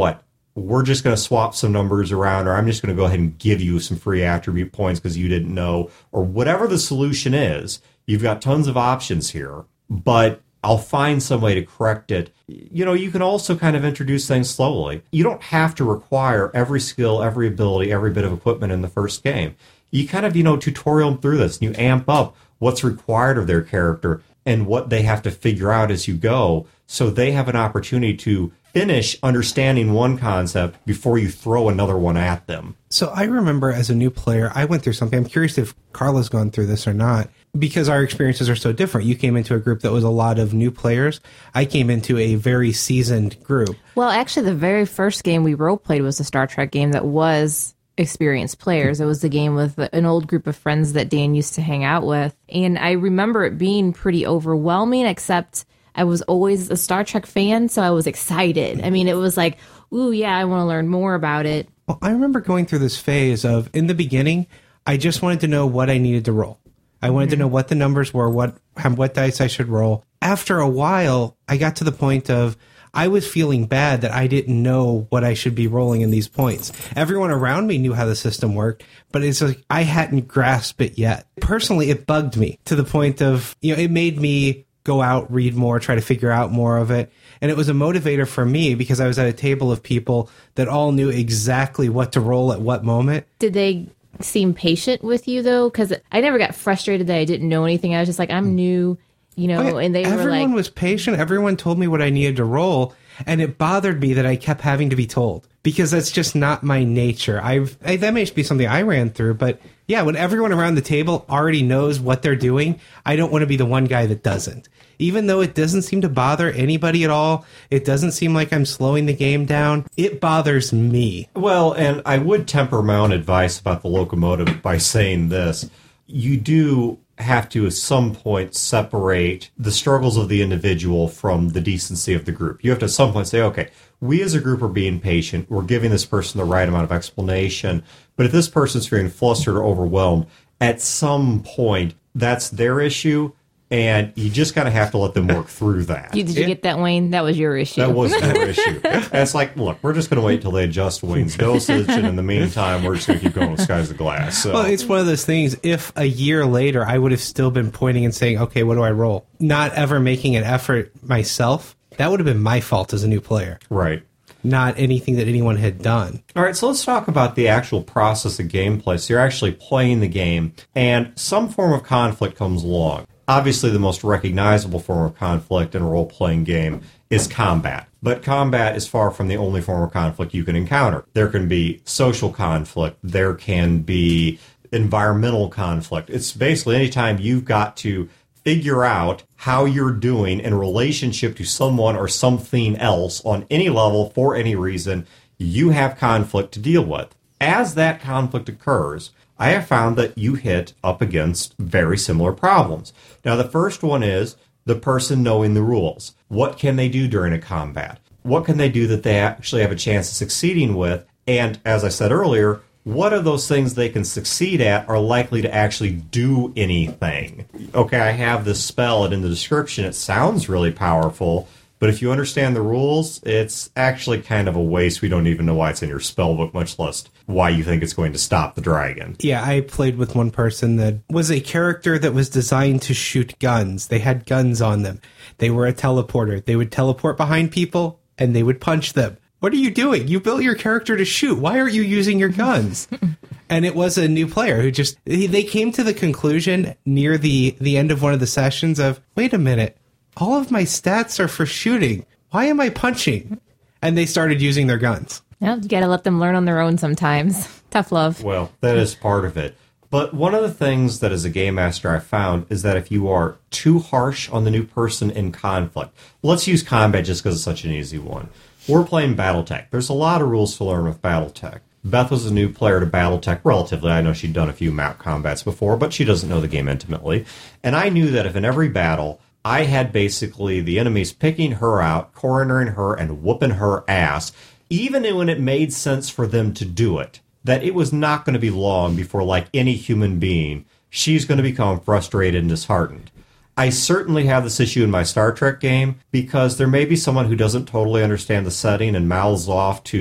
we're just going to swap some numbers around, or I'm just going to go ahead and give you some free attribute points because you didn't know, or whatever the solution is. You've got tons of options here, but I'll find some way to correct it. You know, you can also kind of introduce things slowly. You don't have to require every skill, every ability, every bit of equipment in the first game. You kind of, you know, tutorial them through this, and you amp up what's required of their character and what they have to figure out as you go, so they have an opportunity to finish understanding one concept before you throw another one at them. So I remember as a new player, I went through something. I'm curious if Carla's gone through this or not, because our experiences are so different. You came into a group that was a lot of new players. I came into a very seasoned group. Well, actually, the very first game we role-played was a Star Trek game that was experienced players. It was the game with an old group of friends that Dan used to hang out with. And I remember it being pretty overwhelming, except I was always a Star Trek fan, so I was excited. I mean, it was like, ooh, yeah, I want to learn more about it. Well, I remember going through this phase of, in the beginning, I just wanted to know what I needed to roll. I wanted mm-hmm. to know what the numbers were, what what dice I should roll. After a while, I got to the point of, I was feeling bad that I didn't know what I should be rolling in these points. Everyone around me knew how the system worked, but it's like I hadn't grasped it yet. Personally, it bugged me to the point of, you know, it made me go out, read more, try to figure out more of it. And it was a motivator for me because I was at a table of people that all knew exactly what to roll at what moment. Did they seem patient with you, though? Because I never got frustrated that I didn't know anything. I was just like, I'm new. You know, oh, yeah. and they Everyone were like, was patient. Everyone told me what I needed to roll, and it bothered me that I kept having to be told because that's just not my nature. I've I, that may be something I ran through, but yeah, when everyone around the table already knows what they're doing, I don't want to be the one guy that doesn't. Even though it doesn't seem to bother anybody at all, it doesn't seem like I'm slowing the game down. It bothers me. Well, and I would temper my own advice about the locomotive by saying this: you do have to at some point separate the struggles of the individual from the decency of the group. You have to at some point say, okay, we as a group are being patient. We're giving this person the right amount of explanation. But if this person's feeling flustered or overwhelmed, at some point, that's their issue. And you just kind of have to let them work through that. You, did you get that, Wayne? That was your issue. That was their issue. And it's like, look, we're just going to wait till they adjust Wayne's dosage, and in the meantime, we're just going to keep going with Skies of Glass. So. Well, it's one of those things, if a year later I would have still been pointing and saying, okay, what do I roll? Not ever making an effort myself, that would have been my fault as a new player. Right. Not anything that anyone had done. All right, so let's talk about the actual process of gameplay. So you're actually playing the game, and some form of conflict comes along. Obviously, the most recognizable form of conflict in a role-playing game is combat. But combat is far from the only form of conflict you can encounter. There can be social conflict. There can be environmental conflict. It's basically anytime you've got to figure out how you're doing in relationship to someone or something else on any level for any reason, you have conflict to deal with. As that conflict occurs, I have found that you hit up against very similar problems. Now, the first one is the person knowing the rules. What can they do during a combat? What can they do that they actually have a chance of succeeding with? And as I said earlier, what are those things they can succeed at are likely to actually do anything? Okay, I have this spell, and in the description it sounds really powerful, but if you understand the rules, it's actually kind of a waste. We don't even know why it's in your spell book, much less why you think it's going to stop the dragon. Yeah, I played with one person that was a character that was designed to shoot guns. They had guns on them. They were a teleporter. They would teleport behind people, and they would punch them. What are you doing? You built your character to shoot. Why aren't you using your guns? And it was a new player who just, they came to the conclusion near the, the end of one of the sessions of, wait a minute, all of my stats are for shooting. Why am I punching? And they started using their guns. Yeah, you got to let them learn on their own sometimes. Tough love. Well, that is part of it. But one of the things that as a game master I found is that if you are too harsh on the new person in conflict, let's use combat just because it's such an easy one. We're playing Battletech. There's a lot of rules to learn with Battletech. Beth was a new player to Battletech relatively. I know she'd done a few map combats before, but she doesn't know the game intimately. And I knew that if in every battle I had basically the enemies picking her out, cornering her, and whooping her ass, even when it made sense for them to do it, that it was not going to be long before, like any human being, she's going to become frustrated and disheartened. I certainly have this issue in my Star Trek game because there may be someone who doesn't totally understand the setting and mouths off to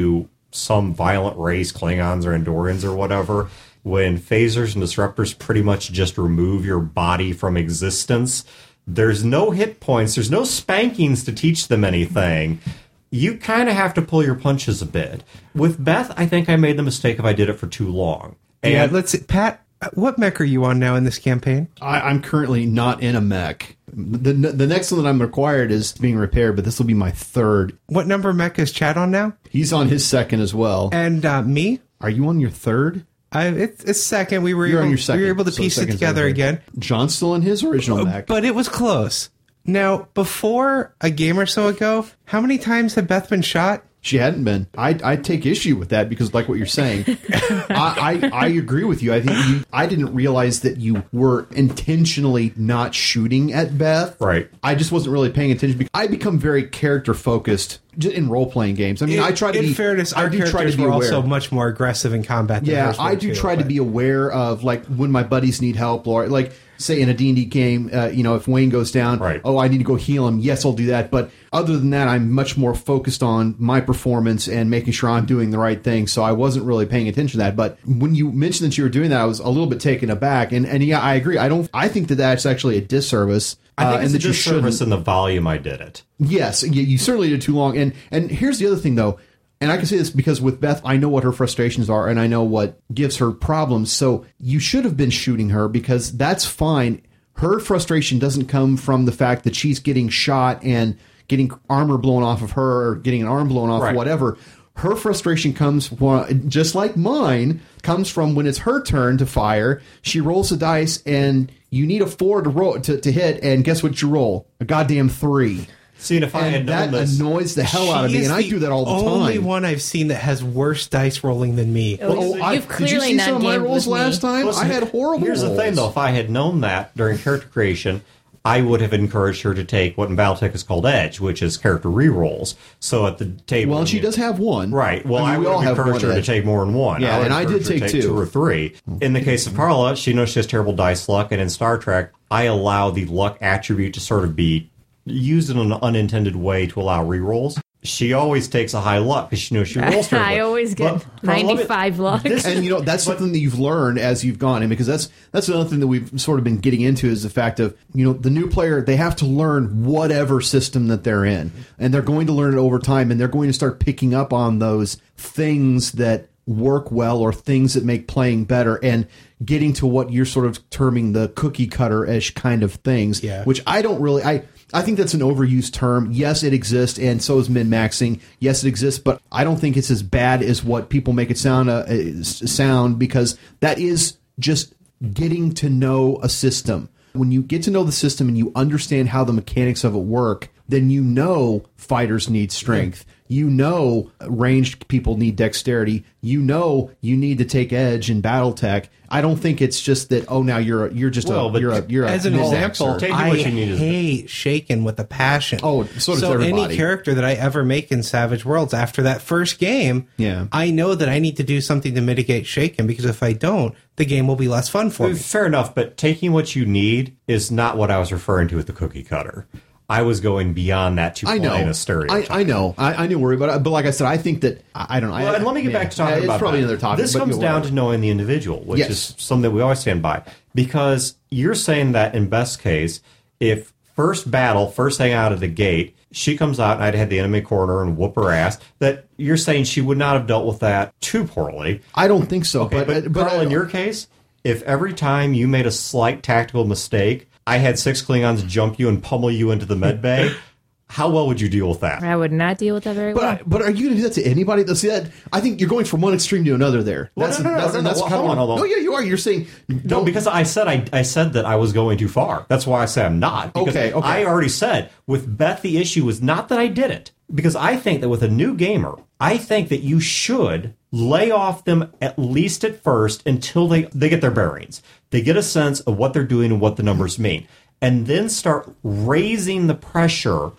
some violent race, Klingons or Andorians or whatever, when phasers and disruptors pretty much just remove your body from existence, there's no hit points, there's no spankings to teach them anything. You kind of have to pull your punches a bit. With Beth, I think I made the mistake if I did it for too long. And yeah, let's see. Pat, what mech are you on now in this campaign? I, I'm currently not in a mech. The, the next one that I'm required is being repaired, but this will be my third. What number mech is Chad on now? He's on his second as well. And uh, me? Are you on your third? I, it's, it's second. We were You're able, on your second. We were able to So piece it second's together over. again. John's still in his original mech. But it was close. Now, before a game or so ago, how many times had Beth been shot? She hadn't been. I I take issue with that because, like what you're saying, I, I I agree with you. I think you, I didn't realize that you were intentionally not shooting at Beth. Right. I just wasn't really paying attention because I become very character focused in role playing games. I mean, In- I try to in be. fairness, I our do try to characters be were aware. also much more aggressive in combat than Yeah, hers were I do too, try to but- be aware of, like, when my buddies need help, or like, say in a D and D game, uh, you know, if Wayne goes down, Right. oh, I need to go heal him. Yes, I'll do that. But other than that, I'm much more focused on my performance and making sure I'm doing the right thing. So I wasn't really paying attention to that. But when you mentioned that you were doing that, I was a little bit taken aback. And and yeah, I agree. I don't. I think that that's actually a disservice. I think uh, it's and a that you shouldn't. disservice in the volume I did it. Yes, you, you certainly did too long. And and here's the other thing, though. And I can say this because with Beth, I know what her frustrations are, and I know what gives her problems. So you should have been shooting her because that's fine. Her frustration doesn't come from the fact that she's getting shot and getting armor blown off of her or getting an arm blown off, Right. or whatever. Her frustration comes from, just like mine, comes from when it's her turn to fire. She rolls the dice, and you need a four to roll to, to hit, and guess what you roll? A goddamn three. See, and if I had And known that this, annoys the hell out of She me, is and I do that all the only time. one I've seen that has worse dice rolling than me. Oh, I- You've did you clearly see not some of my gamed rolls with me. last time? Listen, I had horrible Here's the thing, rolls. though. If I had known that during character creation, I would have encouraged her to take what in Battletech is called Edge, which is character rerolls. So at the table... Well, and she you- does have one. Right. Well, I I, mean, we would all have have encouraged one her to edge. take more than one. Yeah, I would and I encourage did her to take two. two or three. In the case of Carla, she knows she has terrible dice luck, and in Star Trek, I allow the luck attribute to sort of be used in an unintended way to allow rerolls. She always takes a high luck because she knows she rolls terribly. I always get But, Carla, let me- ninety-five luck. this- And you know that's something that you've learned as you've gone in, because that's that's another thing that we've sort of been getting into is the fact of, you know, the new player, they have to learn whatever system that they're in, and they're going to learn it over time, and they're going to start picking up on those things that work well or things that make playing better, and getting to what you're sort of terming the cookie cutter-ish kind of things, Yeah. which I don't really I I think that's an overused term. Yes, it exists, and so is min-maxing. Yes, it exists, but I don't think it's as bad as what people make it sound uh, uh, sound, because that is just getting to know a system. When you get to know the system and you understand how the mechanics of it work, then you know fighters need strength. You know ranged people need dexterity. You know you need to take edge in BattleTech. I don't think it's just that. Oh, now you're a, you're just Well, a but you're a you're a As an min-maxer. example, Take it I what you need is- hate Shaken with a passion. Oh, so does so everybody. any character that I ever make in Savage Worlds after that first game, Yeah. I know that I need to do something to mitigate Shaken, because if I don't, the game will be less fun for me. Fair enough, but taking what you need is not what I was referring to with the cookie cutter. I was going beyond that to I know. playing a stereotype. I, I know. I, I knew worry, but but like I said, I think that I, I don't know. Well, I, and let me get yeah. back to talking Yeah, about it's probably that. another topic. This but, comes you know, down whatever. to knowing the individual, which Yes. is something that we always stand by. Because you're saying that in best case, if first battle, first thing out of the gate, she comes out and I'd had the enemy corner and whoop her ass, that you're saying she would not have dealt with that too poorly. I don't think so. Okay, but but, but Carl, I- in your case, if every time you made a slight tactical mistake, I had six Klingons jump you and pummel you into the med bay, how well would you deal with that? I would not deal with that very But, well. I- but are you going to do that to anybody? See that? I think you're going from one extreme to another there. Well, That's no, no, no, that's, no, no, that's well, kind hold of on, hold on. No, yeah, you are. You're saying No, don't- because I said I, I said that I was going too far. That's why I say I'm not. Because Okay, okay. I already said with Beth the issue was not that I did it. Because I think that with a new gamer, I think that you should lay off them at least at first until they, they get their bearings. They get a sense of what they're doing and what the numbers mean. And then start raising the pressure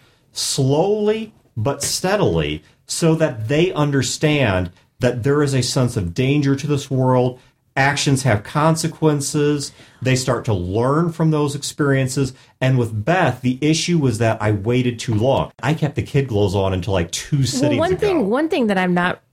slowly but steadily so that they understand that there is a sense of danger to this world. Actions have consequences. They start to learn from those experiences. And with Beth, the issue was that I waited too long. I kept the kid glows on until like two Well, cities one ago. thing, one thing that I'm not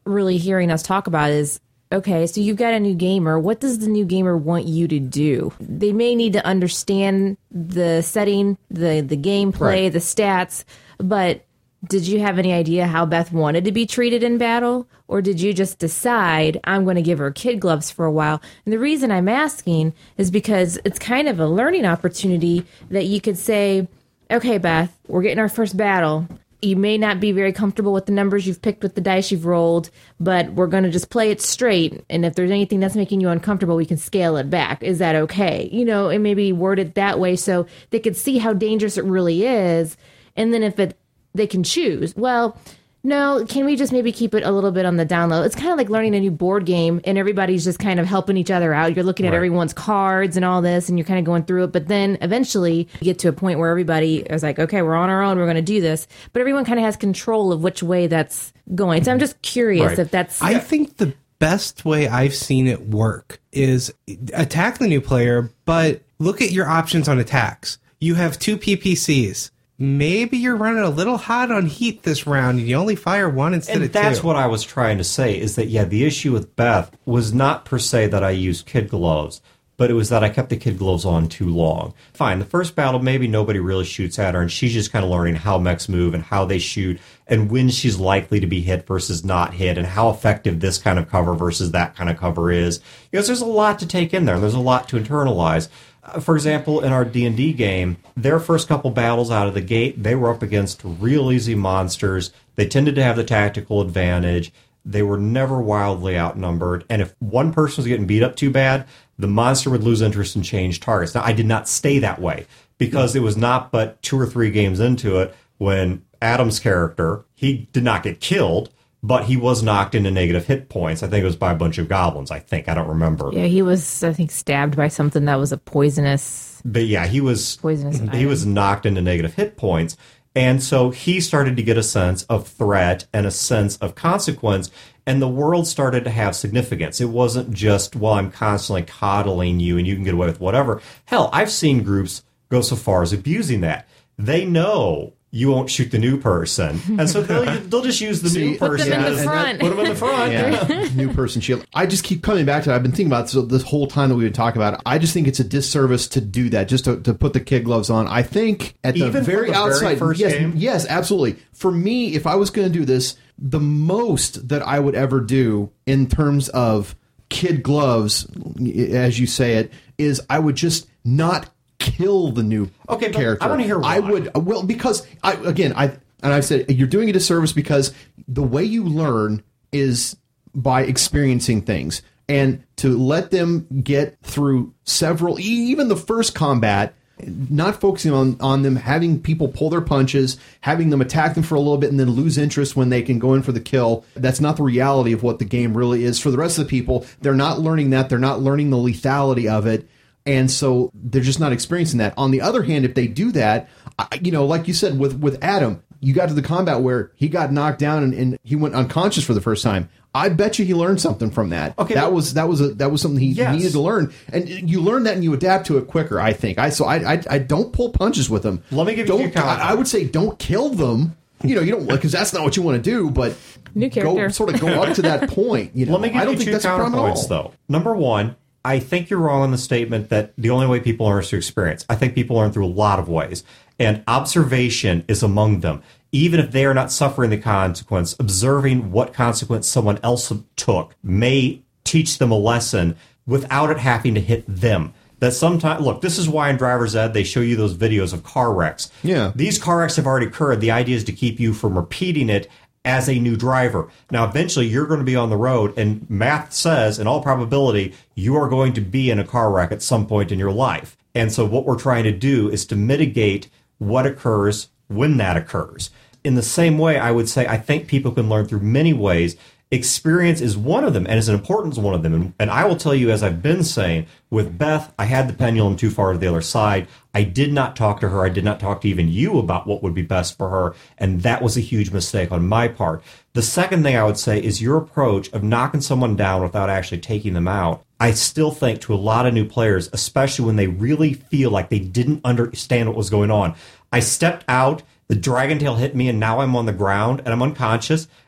really hearing us talk about is, okay, so you've got a new gamer. What does the new gamer want you to do? They may need to understand the setting, the, the gameplay, Right. the stats, but did you have any idea how Beth wanted to be treated in battle? Or did you just decide, I'm going to give her kid gloves for a while? And the reason I'm asking is because it's kind of a learning opportunity that you could say, okay, Beth, we're getting our first battle. You may not be very comfortable with the numbers you've picked with the dice you've rolled, but we're going to just play it straight. And if there's anything that's making you uncomfortable, we can scale it back. Is that okay? You know, and maybe word it that way so they could see how dangerous it really is. And then if it, they can choose, well, no, can we just maybe keep it a little bit on the down low? It's kind of like learning a new board game and everybody's just kind of helping each other out. You're looking at Right. everyone's cards and all this and you're kind of going through it. But then eventually you get to a point where everybody is like, okay, we're on our own. We're going to do this. But everyone kind of has control of which way that's going. So I'm just curious Right. if that's... I think the best way I've seen it work is attack the new player, but look at your options on attacks. You have two P P Cs. Maybe you're running a little hot on heat this round and you only fire one instead And of that's two. what I was trying to say, is that, yeah, the issue with Beth was not per se that I used kid gloves, but it was that I kept the kid gloves on too long. Fine, the first battle, maybe nobody really shoots at her, and she's just kind of learning how mechs move and how they shoot, and when she's likely to be hit versus not hit, and how effective this kind of cover versus that kind of cover is. Because there's a lot to take in there, and there's a lot to internalize. For example, in our D and D game, their first couple battles out of the gate, they were up against real easy monsters. They tended to have the tactical advantage. They were never wildly outnumbered. And if one person was getting beat up too bad, the monster would lose interest and change targets. Now, I did not stay that way because it was not but two or three games into it when Adam's character, he did not get killed, but he was knocked into negative hit points. I think it was by a bunch of goblins, I think. I don't remember. Yeah, he was, I think, stabbed by something that was a poisonous... But yeah, he was Poisonous he item. was knocked into negative hit points. And so he started to get a sense of threat and a sense of consequence, and the world started to have significance. It wasn't just, well, I'm constantly coddling you and you can get away with whatever. Hell, I've seen groups go so far as abusing that. They know you won't shoot the new person, and so they'll, they'll just use the See, new put person. them in the as- front. Put them in the front. Yeah, new person shield. I just keep coming back to it. I've been thinking about this, this whole time that we've been talking about it. I just think it's a disservice to do that, just to, to put the kid gloves on. I think at the Even for very the very outside, first yes, game? yes, absolutely. For me, if I was going to do this, the most that I would ever do in terms of kid gloves, as you say it, is I would just not kill the new Okay, but character. I wanna hear I why. would well because I again I and I said you're doing a disservice because the way you learn is by experiencing things, and to let them get through several, even the first combat, not focusing on on them, having people pull their punches, having them attack them for a little bit and then lose interest when they can go in for the kill. That's not the reality of what the game really is. For the rest of the people, they're not learning that. They're not learning the lethality of it. And so they're just not experiencing that. On the other hand, if they do that, I, you know, like you said, with, with Adam, you got to the combat where he got knocked down and, and he went unconscious for the first time. I bet you he learned something from that. Okay, that but- was that was a, that was something he Yes. needed to learn, and you learn that and you adapt to it quicker. I think. I so I I, I don't pull punches with them. Let me give you don't, two counter- I, I would say don't kill them. You know, you don't because that's not what you want to do. But New go character. sort of go up to that point. You know, Let me give I don't you think two that's a problem at all. counterpoints, though. Number one, I think you're wrong on the statement that the only way people learn is through experience. I think people learn through a lot of ways, and observation is among them. Even if they are not suffering the consequence, observing what consequence someone else took may teach them a lesson without it having to hit them. That sometimes, look, this is why in Driver's Ed they show you those videos of car wrecks. Yeah. These car wrecks have already occurred. The idea is to keep you from repeating it as a new driver. Now, eventually, you're going to be on the road, and math says, in all probability, you are going to be in a car wreck at some point in your life. And so what we're trying to do is to mitigate what occurs when that occurs. In the same way, I would say I think people can learn through many ways. Experience is one of them, and is an important one of them. And, and I will tell you, as I've been saying, with Beth, I had the pendulum too far to the other side. I did not talk to her. I did not talk to even you about what would be best for her, and that was a huge mistake on my part. The second thing I would say is your approach of knocking someone down without actually taking them out. I still think to a lot of new players, especially when they really feel like they didn't understand what was going on. I stepped out, the dragon tail hit me, and now I'm on the ground, and I'm unconscious.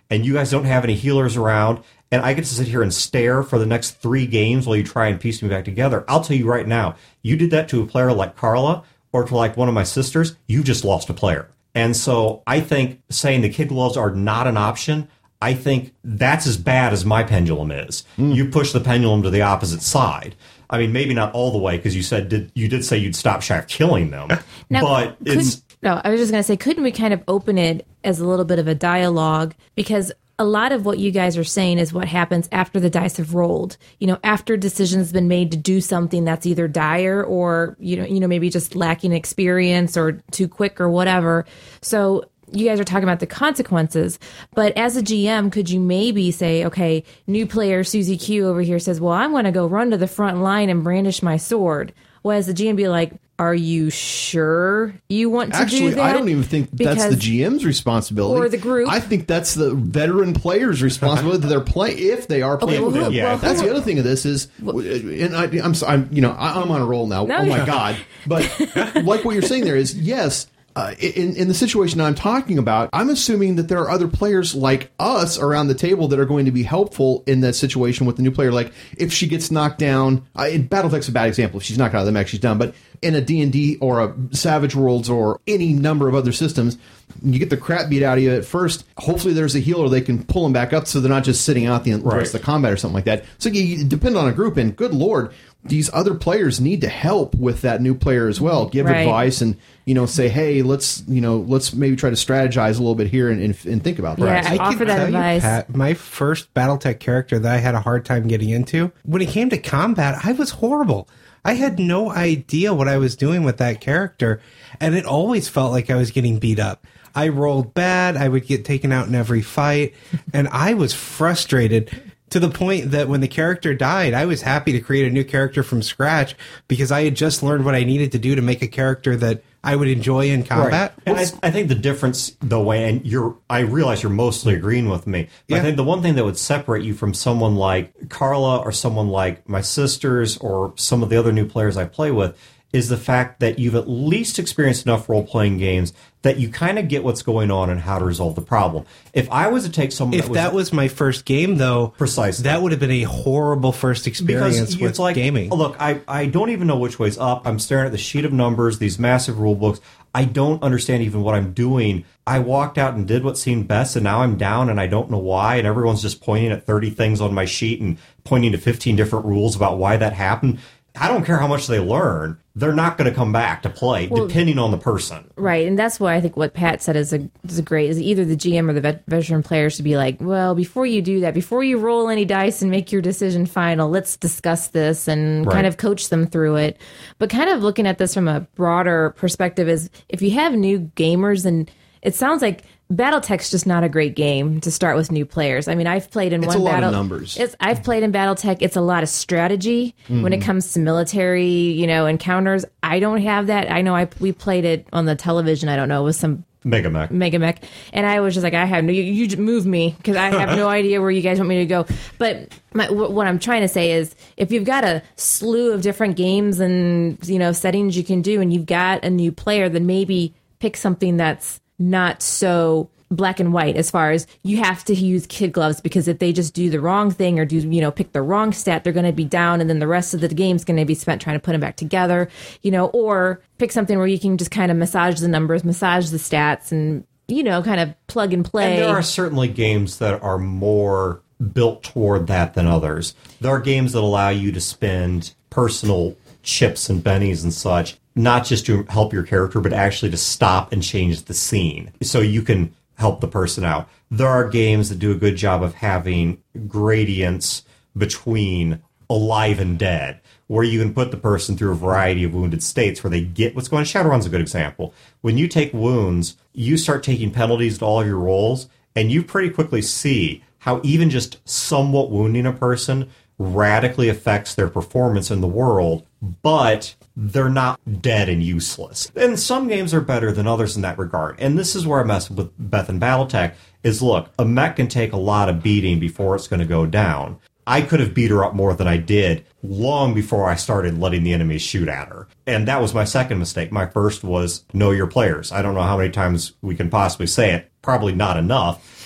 and you guys don't have any healers around, and I get to sit here and stare for the next three games while you try and piece me back together, I'll tell you right now, you did that to a player like Carla or to like one of my sisters, you just lost a player. And so I think saying the kid gloves are not an option, I think that's as bad as my pendulum is. Mm. You push the pendulum to the opposite side. I mean, maybe not all the way, because you said did, you did say you'd stop shy of killing them. Now, but could, it's... No, I was just going to say, couldn't we kind of open it as a little bit of a dialogue? Because a lot of what you guys are saying is what happens after the dice have rolled. You know, after decisions been made to do something that's either dire or, you know, you know, maybe just lacking experience or too quick or whatever. So you guys are talking about the consequences, but as a G M, could you maybe say, okay, new player Susie Q over here says, well, I'm going to go run to the front line and brandish my sword. Well, as the G M be like, are you sure you want to Actually, do that? I don't even think because, that's the G M's responsibility. Or the group. I think that's the veteran player's responsibility that they're playing, if they are playing okay, with well, them. Yeah, well, That's well, the other thing of this is, and I, I'm, I'm, you know, I'm on a roll now. No, oh my you're- God! But like what you're saying there is, yes. Uh, in, in the situation I'm talking about, I'm assuming that there are other players like us around the table that are going to be helpful in that situation with the new player. Like, if she gets knocked down, uh, in Battletech's a bad example. If she's knocked out of the mech, she's done. But in a D and D or a Savage Worlds or any number of other systems, you get the crap beat out of you at first. Hopefully there's a healer they can pull them back up so they're not just sitting out the Right. rest of the combat or something like that. So you, you depend on a group, and good Lord, these other players need to help with that new player as well. Give Right. advice and, you know, say, hey, let's, you know, let's maybe try to strategize a little bit here and, and, and think about that. Yeah, I offer can that tell advice. you, Pat, my first Battletech character that I had a hard time getting into, when it came to combat, I was horrible. I had no idea what I was doing with that character, and it always felt like I was getting beat up. I rolled bad, I would get taken out in every fight, and I was frustrated to the point that when the character died, I was happy to create a new character from scratch because I had just learned what I needed to do to make a character that I would enjoy in combat. And I, I think the difference, the way, and you're, I realize you're mostly agreeing with me, but Yeah. I think the one thing that would separate you from someone like Carla or someone like my sisters or some of the other new players I play with is the fact that you've at least experienced enough role-playing games that you kind of get what's going on and how to resolve the problem. If I was to take someone If that was, that was my first game, though, Precisely. that would have been a horrible first experience because with it's like, gaming. look, I, I don't even know which way's up. I'm staring at the sheet of numbers, these massive rule books. I don't understand even what I'm doing. I walked out and did what seemed best, and now I'm down, and I don't know why, and everyone's just pointing at thirty things on my sheet and pointing to fifteen different rules about why that happened. I don't care how much they learn. They're not going to come back to play, Well, depending on the person. Right, and that's why I think what Pat said is a, is a great is either the G M or the vet, veteran players should be like, well, before you do that, before you roll any dice and make your decision final, let's discuss this and Right. kind of coach them through it. But kind of looking at this from a broader perspective is if you have new gamers, and it sounds like Battletech's just not a great game to start with new players. I mean, I've played in It's one a lot of battle. numbers. It's, I've played in Battletech. It's a lot of strategy when it comes to military, you know, encounters. I don't have that. I know I we played it on the television. I don't know, with some Mega Mech. Mega Mech, and I was just like, I have no, you, you just move me because I have no idea where you guys want me to go. But my, wh- what I'm trying to say is, if you've got a slew of different games and you know settings you can do, and you've got a new player, then maybe pick something that's not so black and white as far as you have to use kid gloves, because if they just do the wrong thing or do, you know, pick the wrong stat, they're going to be down, and then the rest of the game's going to be spent trying to put them back together, you know, or pick something where you can just kind of massage the numbers, massage the stats, and, you know, kind of plug and play. And there are certainly games that are more built toward that than others. There are games that allow you to spend personal chips and bennies and such, not just to help your character, but actually to stop and change the scene so you can help the person out. There are games that do a good job of having gradients between alive and dead, where you can put the person through a variety of wounded states where they get what's going on. Shadowrun's a good example. When you take wounds, you start taking penalties to all of your rolls, and you pretty quickly see how even just somewhat wounding a person radically affects their performance in the world, but they're not dead and useless. And some games are better than others in that regard. And this is where I mess with Beth and Battletech is, look, a mech can take a lot of beating before it's going to go down. I could have beat her up more than I did long before I started letting the enemies shoot at her. And that was my second mistake. My first was know your players. I don't know how many times we can possibly say it. Probably not enough.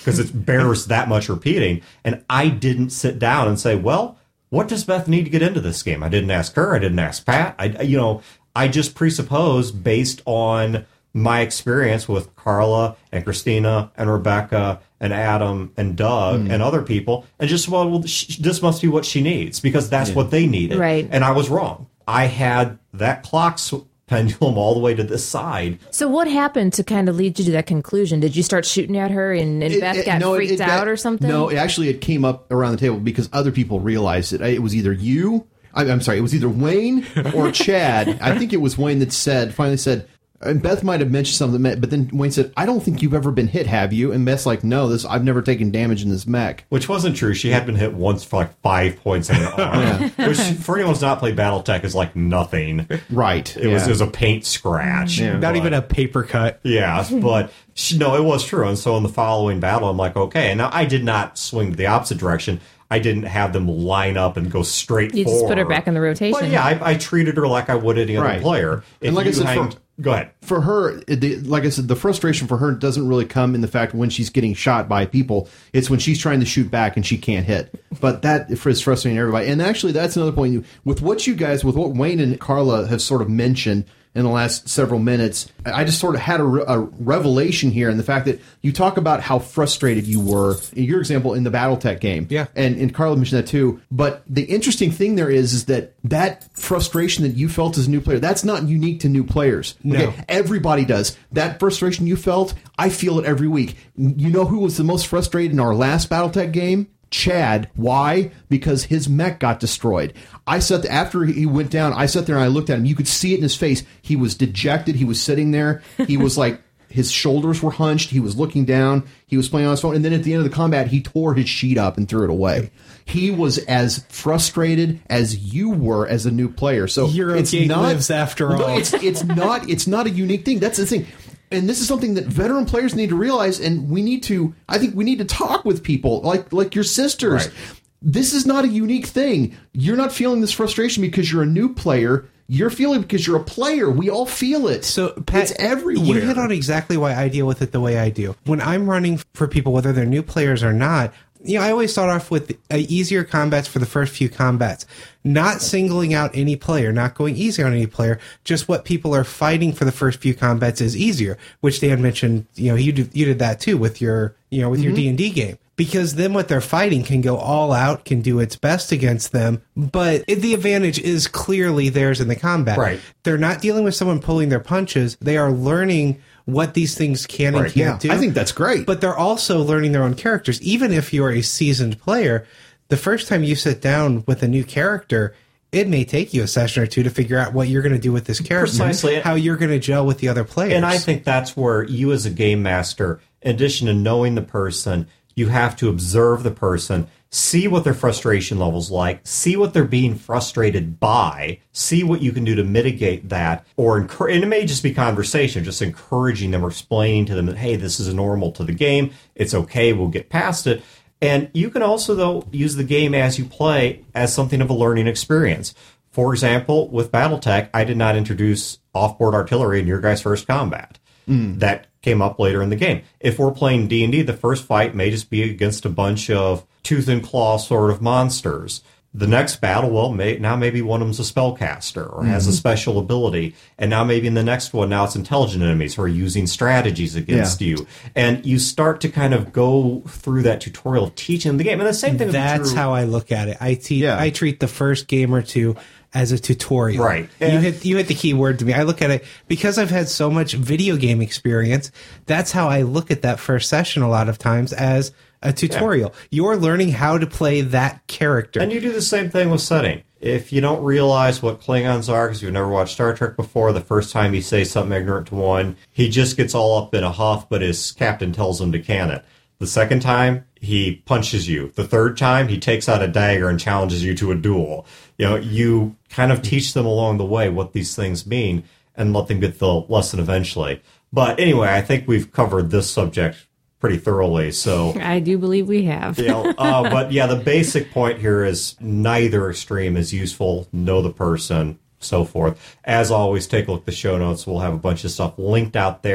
because it bears that much repeating. And I didn't sit down and say, well, what does Beth need to get into this game? I didn't ask her. I didn't ask Pat. I, you know, I just presupposed based on my experience with Carla and Christina and Rebecca and Adam and Doug mm. and other people, and just, well, well sh- this must be what she needs, because that's yeah. what they needed. Right. And I was wrong. I had that clock sw- pendulum all the way to this side. So what happened to kind of lead you to that conclusion? Did you start shooting at her and, and it, Beth it, got no, freaked it, it, out that, or something? No, it actually it came up around the table because other people realized it. It was either you, I, I'm sorry, it was either Wayne or Chad. I think it was Wayne that said, finally said, and Beth might have mentioned something, but then Wayne said, I don't think you've ever been hit, have you? And Beth's like, no, this I've never taken damage in this mech. Which wasn't true. She had been hit once for like five points in her arm. Yeah. Which, for anyone who's not played Battletech, is like nothing. Right. It, yeah. was, it was a paint scratch. Yeah. Not but, even a paper cut. Yeah, but she, no, it was true. And so in the following battle, I'm like, okay. And now I did not swing the opposite direction. I didn't have them line up and go straight you forward. You just put her back in the rotation. But yeah, I, I treated her like I would any other right. player. If and like I said, hang, for, go ahead. For her, the, like I said, the frustration for her doesn't really come in the fact when she's getting shot by people. It's when she's trying to shoot back and she can't hit. But that is frustrating everybody. And actually, that's another point. With what you guys, with what Wayne and Carla have sort of mentioned in the last several minutes, I just sort of had a, a revelation here in the fact that you talk about how frustrated you were, in your example, in the Battletech game. Yeah. And, and Carla mentioned that too. But the interesting thing there is, is that that frustration that you felt as a new player, that's not unique to new players. No. Okay? Everybody does. That frustration you felt, I feel it every week. You know who was the most frustrated in our last Battletech game? Chad. Why? Because his mech got destroyed. I sat there, after he went down, I sat there and I looked at him. You could see it in his face. He was dejected. He was sitting there. He was like, his shoulders were hunched. He was looking down. He was playing on his phone. And then at the end of the combat, he tore his sheet up and threw it away. He was as frustrated as you were as a new player. So Eurogate it's not, lives after all. No, it's, it's not, it's not a unique thing. That's the thing. And this is something that veteran players need to realize, and we need to, I think we need to talk with people like like your sisters. Right. This is not a unique thing. You're not feeling this frustration because you're a new player. You're feeling it because you're a player. We all feel it. So, Pat, it's everywhere. You hit on exactly why I deal with it the way I do. When I'm running for people, whether they're new players or not, you know, I always start off with uh, easier combats for the first few combats. Not singling out any player, not going easy on any player, just what people are fighting for the first few combats is easier, which Dan mentioned, you know, you did, you did that too with your, you know, with mm-hmm. your D and D game. Because then what they're fighting can go all out, can do its best against them, but it, the advantage is clearly theirs in the combat. Right. They're not dealing with someone pulling their punches. They are learning what these things can right. and can't yeah. do. I think that's great. But they're also learning their own characters. Even if you're a seasoned player, the first time you sit down with a new character, it may take you a session or two to figure out what you're going to do with this character. Precisely. How you're going to gel with the other players. And I think that's where you as a game master, in addition to knowing the person, you have to observe the person, see what their frustration level's like, see what they're being frustrated by, see what you can do to mitigate that, or encourage, and it may just be conversation, just encouraging them or explaining to them that, hey, this is normal to the game, it's okay, we'll get past it. And you can also, though, use the game as you play as something of a learning experience. For example, with Battletech, I did not introduce offboard artillery in your guys' first combat. Mm. That came up later in the game. If we're playing D and D, the first fight may just be against a bunch of tooth and claw sort of monsters. The next battle, well, may, now maybe one of them's a spellcaster or mm-hmm. has a special ability. And now maybe in the next one, now it's intelligent enemies who are using strategies against yeah. you. And you start to kind of go through that tutorial teaching the game. And the same thing That's true. how I look at it. I, te- yeah. I treat the first game or two as a tutorial. Right. You hit you hit the key word to me. I look at it because I've had so much video game experience. That's how I look at that first session a lot of times, as a tutorial. Yeah. You're learning how to play that character. And you do the same thing with setting. If you don't realize what Klingons are because you've never watched Star Trek before, the first time you say something ignorant to one, he just gets all up in a huff, but his captain tells him to can it. The second time, he punches you. The third time, he takes out a dagger and challenges you to a duel. You know, you kind of teach them along the way what these things mean and let them get the lesson eventually. But anyway, I think we've covered this subject pretty thoroughly. So I do believe we have. you know, uh, but yeah, the basic point here is neither extreme is useful. Know the person, so forth. As always, take a look at the show notes. We'll have a bunch of stuff linked out there.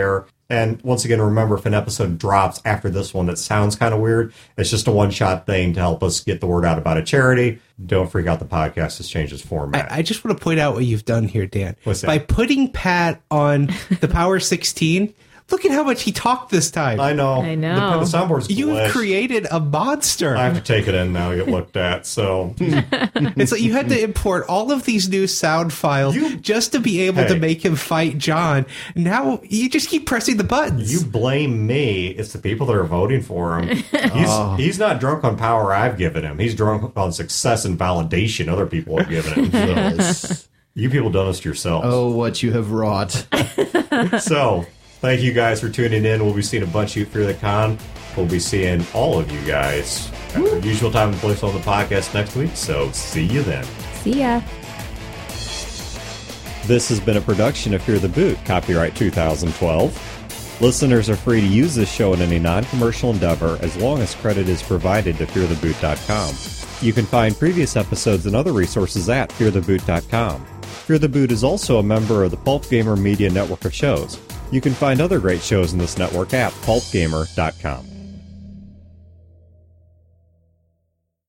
And once again, remember, if an episode drops after this one that sounds kind of weird, it's just a one-shot thing to help us get the word out about a charity. Don't freak out, the podcast has changed its format. I, I just want to point out what you've done here, Dan. What's that? By putting Pat on the Power sixteen... Look at how much he talked this time. I know. I know. The, the soundboard's You've glitched. created a monster. I have to take it in now to get looked at, so... It's like you had to import all of these new sound files You- just to be able to Hey. make him fight John. Now you just keep pressing the buttons. You blame me. It's the people that are voting for him. He's, he's not drunk on power I've given him. He's drunk on success and validation other people have given him. So, Yes. you people done this to yourselves. Oh, what you have wrought. So, thank you guys for tuning in. We'll be seeing a bunch of you through the con. We'll be seeing all of you guys at the usual time and place on the podcast next week. So, see you then. See ya. This has been a production of Fear the Boot, copyright two thousand twelve. Listeners are free to use this show in any non-commercial endeavor as long as credit is provided to fear the boot dot com. You can find previous episodes and other resources at fear the boot dot com. Fear the Boot is also a member of the Pulp Gamer Media network of shows. You can find other great shows in this network at pulp gamer dot com.